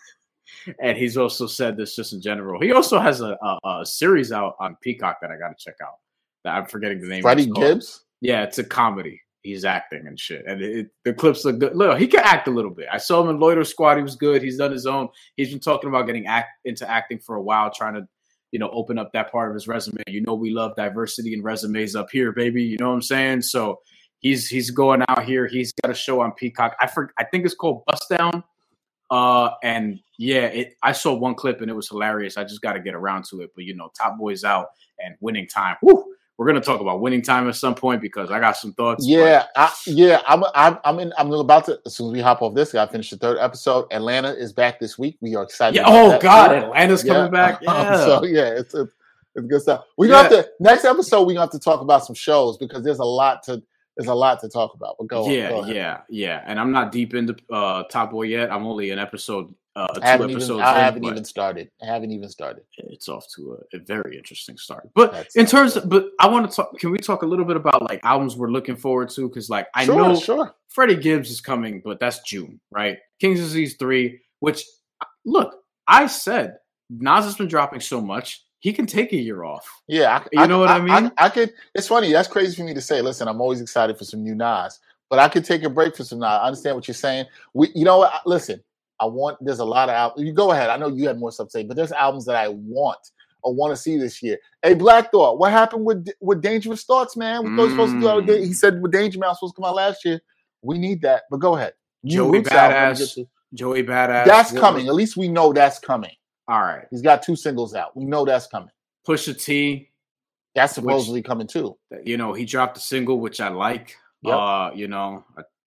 F: And he's also said this just in general. He also has a, a, a series out on Peacock that I got to check out. That I'm forgetting the name.
E: Freddie
F: of it's called.
E: Gibbs?
F: Yeah, it's a comedy. He's acting and shit. And it, it, the clips look good. Look, he can act a little bit. I saw him in Loiter Squad. He was good. He's done his own. He's been talking about getting act into acting for a while, trying to, you know, open up that part of his resume. You know, we love diversity and resumes up here, baby. You know what I'm saying? So he's he's going out here. He's got a show on Peacock. I for, I think it's called Bust Down. Uh, and yeah, it, I saw one clip and it was hilarious. I just got to get around to it. But, you know, Top Boy's out and Winning Time. Woo! We're going to talk about Winning Time at some point because I got some thoughts.
E: Yeah, I, yeah. I'm, I'm, I'm in. I'm about to. As soon as we hop off this, I gotta finish the third episode. Atlanta is back this week. We are excited.
F: Yeah.
E: about
F: Oh
E: that.
F: God, Atlanta's
E: Yeah.
F: coming back.
E: Um,
F: Yeah.
E: so yeah, it's it's, it's good stuff. We gonna have to next episode. We gonna have to talk about some shows because there's a lot to there's a lot to talk about. But go on,
F: yeah,
E: go ahead.
F: yeah, yeah. And I'm not deep into uh, Top Boy yet. I'm only an episode, uh, two
E: I haven't
F: episodes.
E: even. I
F: in,
E: haven't
F: but
E: even started. I haven't even started.
F: It's off to a, a very interesting start. But
E: That's
F: in
E: not
F: terms,
E: good.
F: of, but I want to talk. Can we talk a little bit about like albums we're looking forward to? Because like I
E: sure,
F: know
E: sure.
F: Freddie Gibbs is coming, but that's June, right? King's Disease three. Which look, I said Nas has been dropping so much. He can take a year off.
E: Yeah, I,
F: You know what I mean?
E: I, I could. It's funny. That's crazy for me to say. Listen, I'm always excited for some new Nas, but I could take a break for some Nas. I understand what you're saying. We, you know what? Listen, I want. There's a lot of albums. You go ahead. I know you had more stuff to say, but there's albums that I want or want to see this year. Hey, Black Thought, what happened with with Dangerous Thoughts, man? We thought supposed to do that.
F: Mm.
E: He said with Danger Mouse supposed to come out last year. We need that, but go ahead. New
F: Joey
E: Roots album, let me
F: Badass.
E: get to-
F: Joey Badass.
E: That's
F: What-
E: coming. At least we know that's coming.
F: All right.
E: He's got two singles out. We know that's coming.
F: Pusha T.
E: That's supposedly coming too.
F: You know, he dropped a single which I like.
E: Yep.
F: Uh, you know, I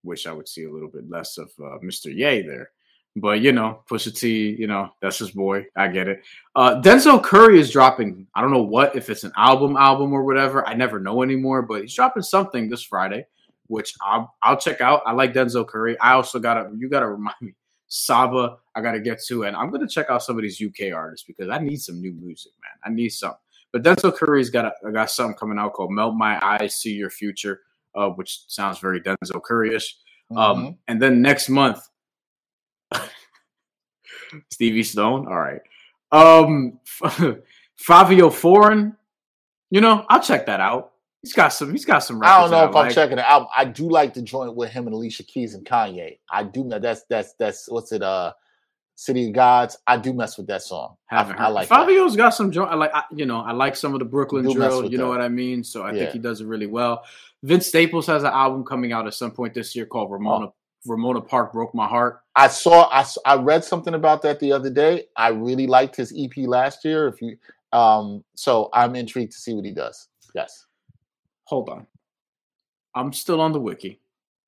F: wish I would see a little bit less of uh, Mister Ye there. But, you know, Pusha T, you know, that's his boy. I get it. Uh, Denzel Curry is dropping, I don't know what, if it's an album album or whatever. I never know anymore, but he's dropping something this Friday, which I'll, I'll check out. I like Denzel Curry. I also got to, you got to remind me, Saba, I got to get to. And I'm going to check out some of these U K artists because I need some new music, man. I need something. But Denzel Curry's got a, got something coming out called Melt My Eyes, See Your Future, uh, which sounds very Denzel Curry-ish. Mm-hmm. Um, and then next month, Stevie Stone. All right. Um, Fabio Foreign. You know, I'll check that out. He's got some. He's got some.
E: I don't know if
F: I
E: I'm
F: like.
E: checking it out. I do like the joint with him and Alicia Keys and Kanye. I do. That's that's that's what's it? Uh, City of Gods. I do mess with that song.
F: Haven't
E: I,
F: heard.
E: I like.
F: Fabio's
E: that.
F: got some joint. I like. I, you know, I like some of the Brooklyn drill. You know
E: that.
F: what I mean? So I
E: yeah.
F: think he does it really well. Vince Staples has an album coming out at some point this year called Ramona. Oh. Ramona Park Broke My Heart.
E: I saw. I, I read something about that the other day. I really liked his E P last year. If you, um, so I'm intrigued to see what he does. Yes.
F: Hold on. I'm still on the wiki.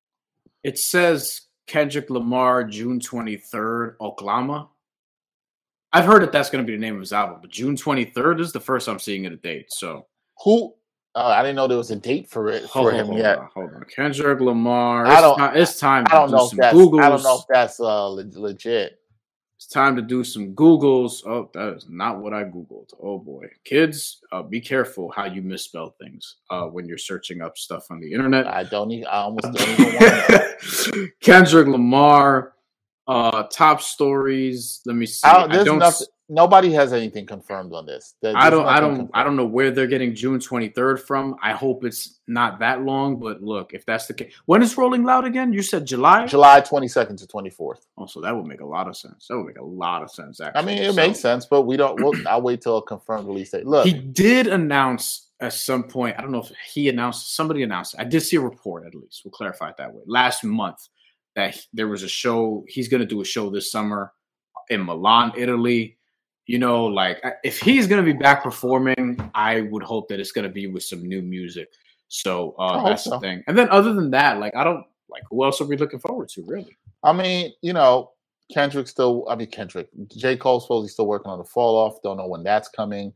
F: It says Kendrick Lamar, June twenty-third, Oklahoma. I've heard that that's going to be the name of his album, but June twenty-third is the first I'm seeing of the date. So
E: who? Uh, I didn't know there was a date for it for
F: hold,
E: him
F: hold
E: yet.
F: On, hold on, Kendrick Lamar.
E: I don't.
F: It's time, it's time
E: I don't
F: to
E: know
F: do
E: if
F: some
E: that's.
F: Googles.
E: I don't know if that's uh, legit.
F: It's time to do some Googles. Oh, that is not what I Googled. Oh boy, kids, uh, be careful how you misspell things uh, when you're searching up stuff on the internet.
E: I don't even. I almost don't even want to know.
F: Kendrick Lamar, uh, top stories. Let me see.
E: I, there's
F: I don't.
E: Nothing, nobody has anything confirmed on this. There,
F: I don't. I don't.
E: confirmed.
F: I don't know where they're getting June twenty-third from. I hope it's not that long. But look, if that's the case, when is Rolling Loud again? You said July.
E: July twenty-second to twenty-fourth.
F: Oh, so that would make a lot of sense. That would make a lot of sense. Actually,
E: I mean, it
F: so,
E: makes sense, but we don't. We'll, I'll wait till a confirmed release date. Look,
F: he did announce at some point. I don't know if he announced. Somebody announced. I did see a report. At least we'll clarify it that way. Last month, that he, there was a show. He's going to do a show this summer in Milan, Italy. You know, like if he's going to be back performing, I would hope that it's going to be with some new music. So uh, that's so. the thing. And then other than that, like I don't like who else are we looking forward to, really?
E: I mean, you know, Kendrick still. I mean, Kendrick. J. Cole's supposedly still working on the Fall Off. Don't know when that's coming.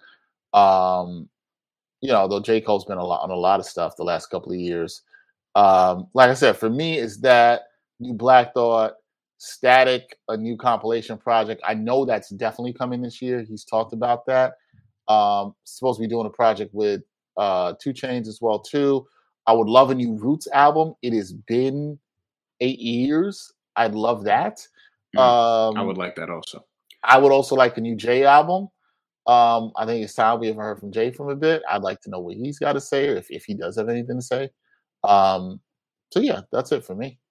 E: Um, you know, though J. Cole's been a lot on a lot of stuff the last couple of years. Um, like I said, for me, is that new Black Thought. Static, a new compilation project. I know that's definitely coming this year. He's talked about that. Um, supposed to be doing a project with uh, two Chainz as well too. I would love a new Roots album. It has been eight years. I'd love that.
F: Mm,
E: um,
F: I would like that also.
E: I would also like a new Jay album. Um, I think it's time we haven't heard from Jay from a bit. I'd like to know what he's got to say, or if, if he does have anything to say. Um, so yeah, that's it for me.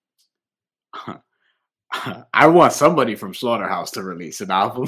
F: I want somebody from Slaughterhouse to release an album.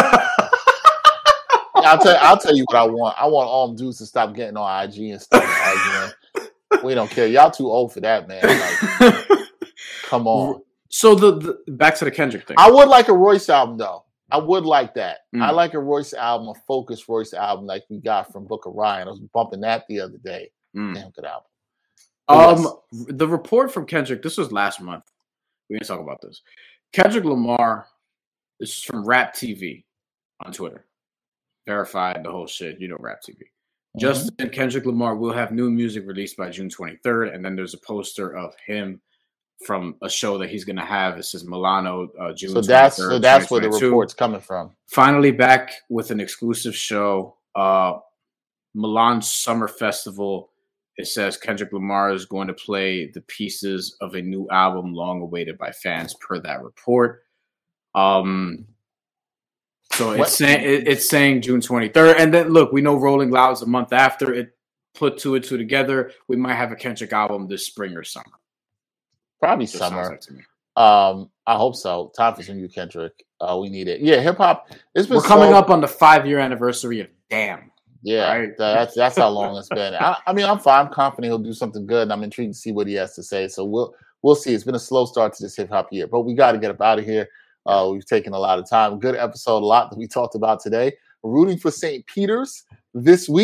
E: I'll tell I'll tell you what I want. I want all them dudes to stop getting on I G and stuff. arguing. We don't care. Y'all too old for that, man. Like, come on.
F: So the, the back to the Kendrick thing.
E: I would like a Royce album though. I would like that. Mm. I
F: Hmm.
E: like a Royce album, a focused Royce album like we got from Book of Ryan. I was bumping that the other day.
F: Mm.
E: Damn good album.
F: Um, the report from Kendrick. This was last month. We didn't talk about this. Kendrick Lamar. This is from Rap T V on Twitter. Verified the whole shit. You know Rap T V. Mm-hmm. Justin Kendrick Lamar will have new music released by June twenty-third, and then there's a poster of him from a show that he's going to have. It says Milano, uh, June.
E: So that's so that's where the report's coming from.
F: Finally back with an exclusive show, uh, Milan Summer Festival. It says Kendrick Lamar is going to play the pieces of a new album long awaited by fans, per that report. Um, so it's
E: What?
F: saying it, it's saying June twenty-third, and then look, we know Rolling Loud's a month after it. Put two and two together, we might have a Kendrick album this spring or summer.
E: Probably
F: That sounds
E: summer.
F: like to me.
E: Um, I hope so. Time for some new Kendrick. Uh, we need it. Yeah, hip hop. It's been
F: We're coming
E: slow.
F: up on the five year anniversary of Damn.
E: Yeah,
F: Right.
E: that's that's how long it's been. I, I mean, I'm fine. I'm confident he'll do something good, and I'm intrigued to see what he has to say. So we'll we'll see. It's been a slow start to this hip hop year, but we got to get up out of here. Uh, we've taken a lot of time. Good episode, a lot that we talked about today. Rooting for Saint Peter's this week.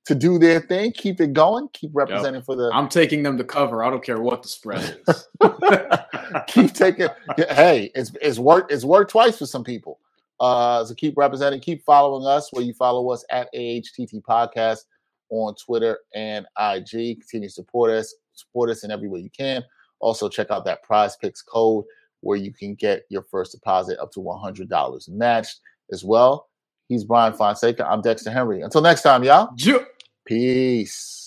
E: to do their thing. Keep it going. Keep representing
F: Yep.
E: for the.
F: I'm taking them to cover. I don't care what the spread is.
E: Keep taking. Hey, it's it's worked. It's worked twice for some people. Uh, so keep representing. Keep following us where you follow us at A H T T Podcast on Twitter and I G. Continue to support us. Support us in every way you can. Also, check out that Prize Picks code where you can get your first deposit up to one hundred dollars matched as well. He's Brian Fonseca. I'm Dexter Henry. Until next time, y'all.
F: Ju-
E: Peace.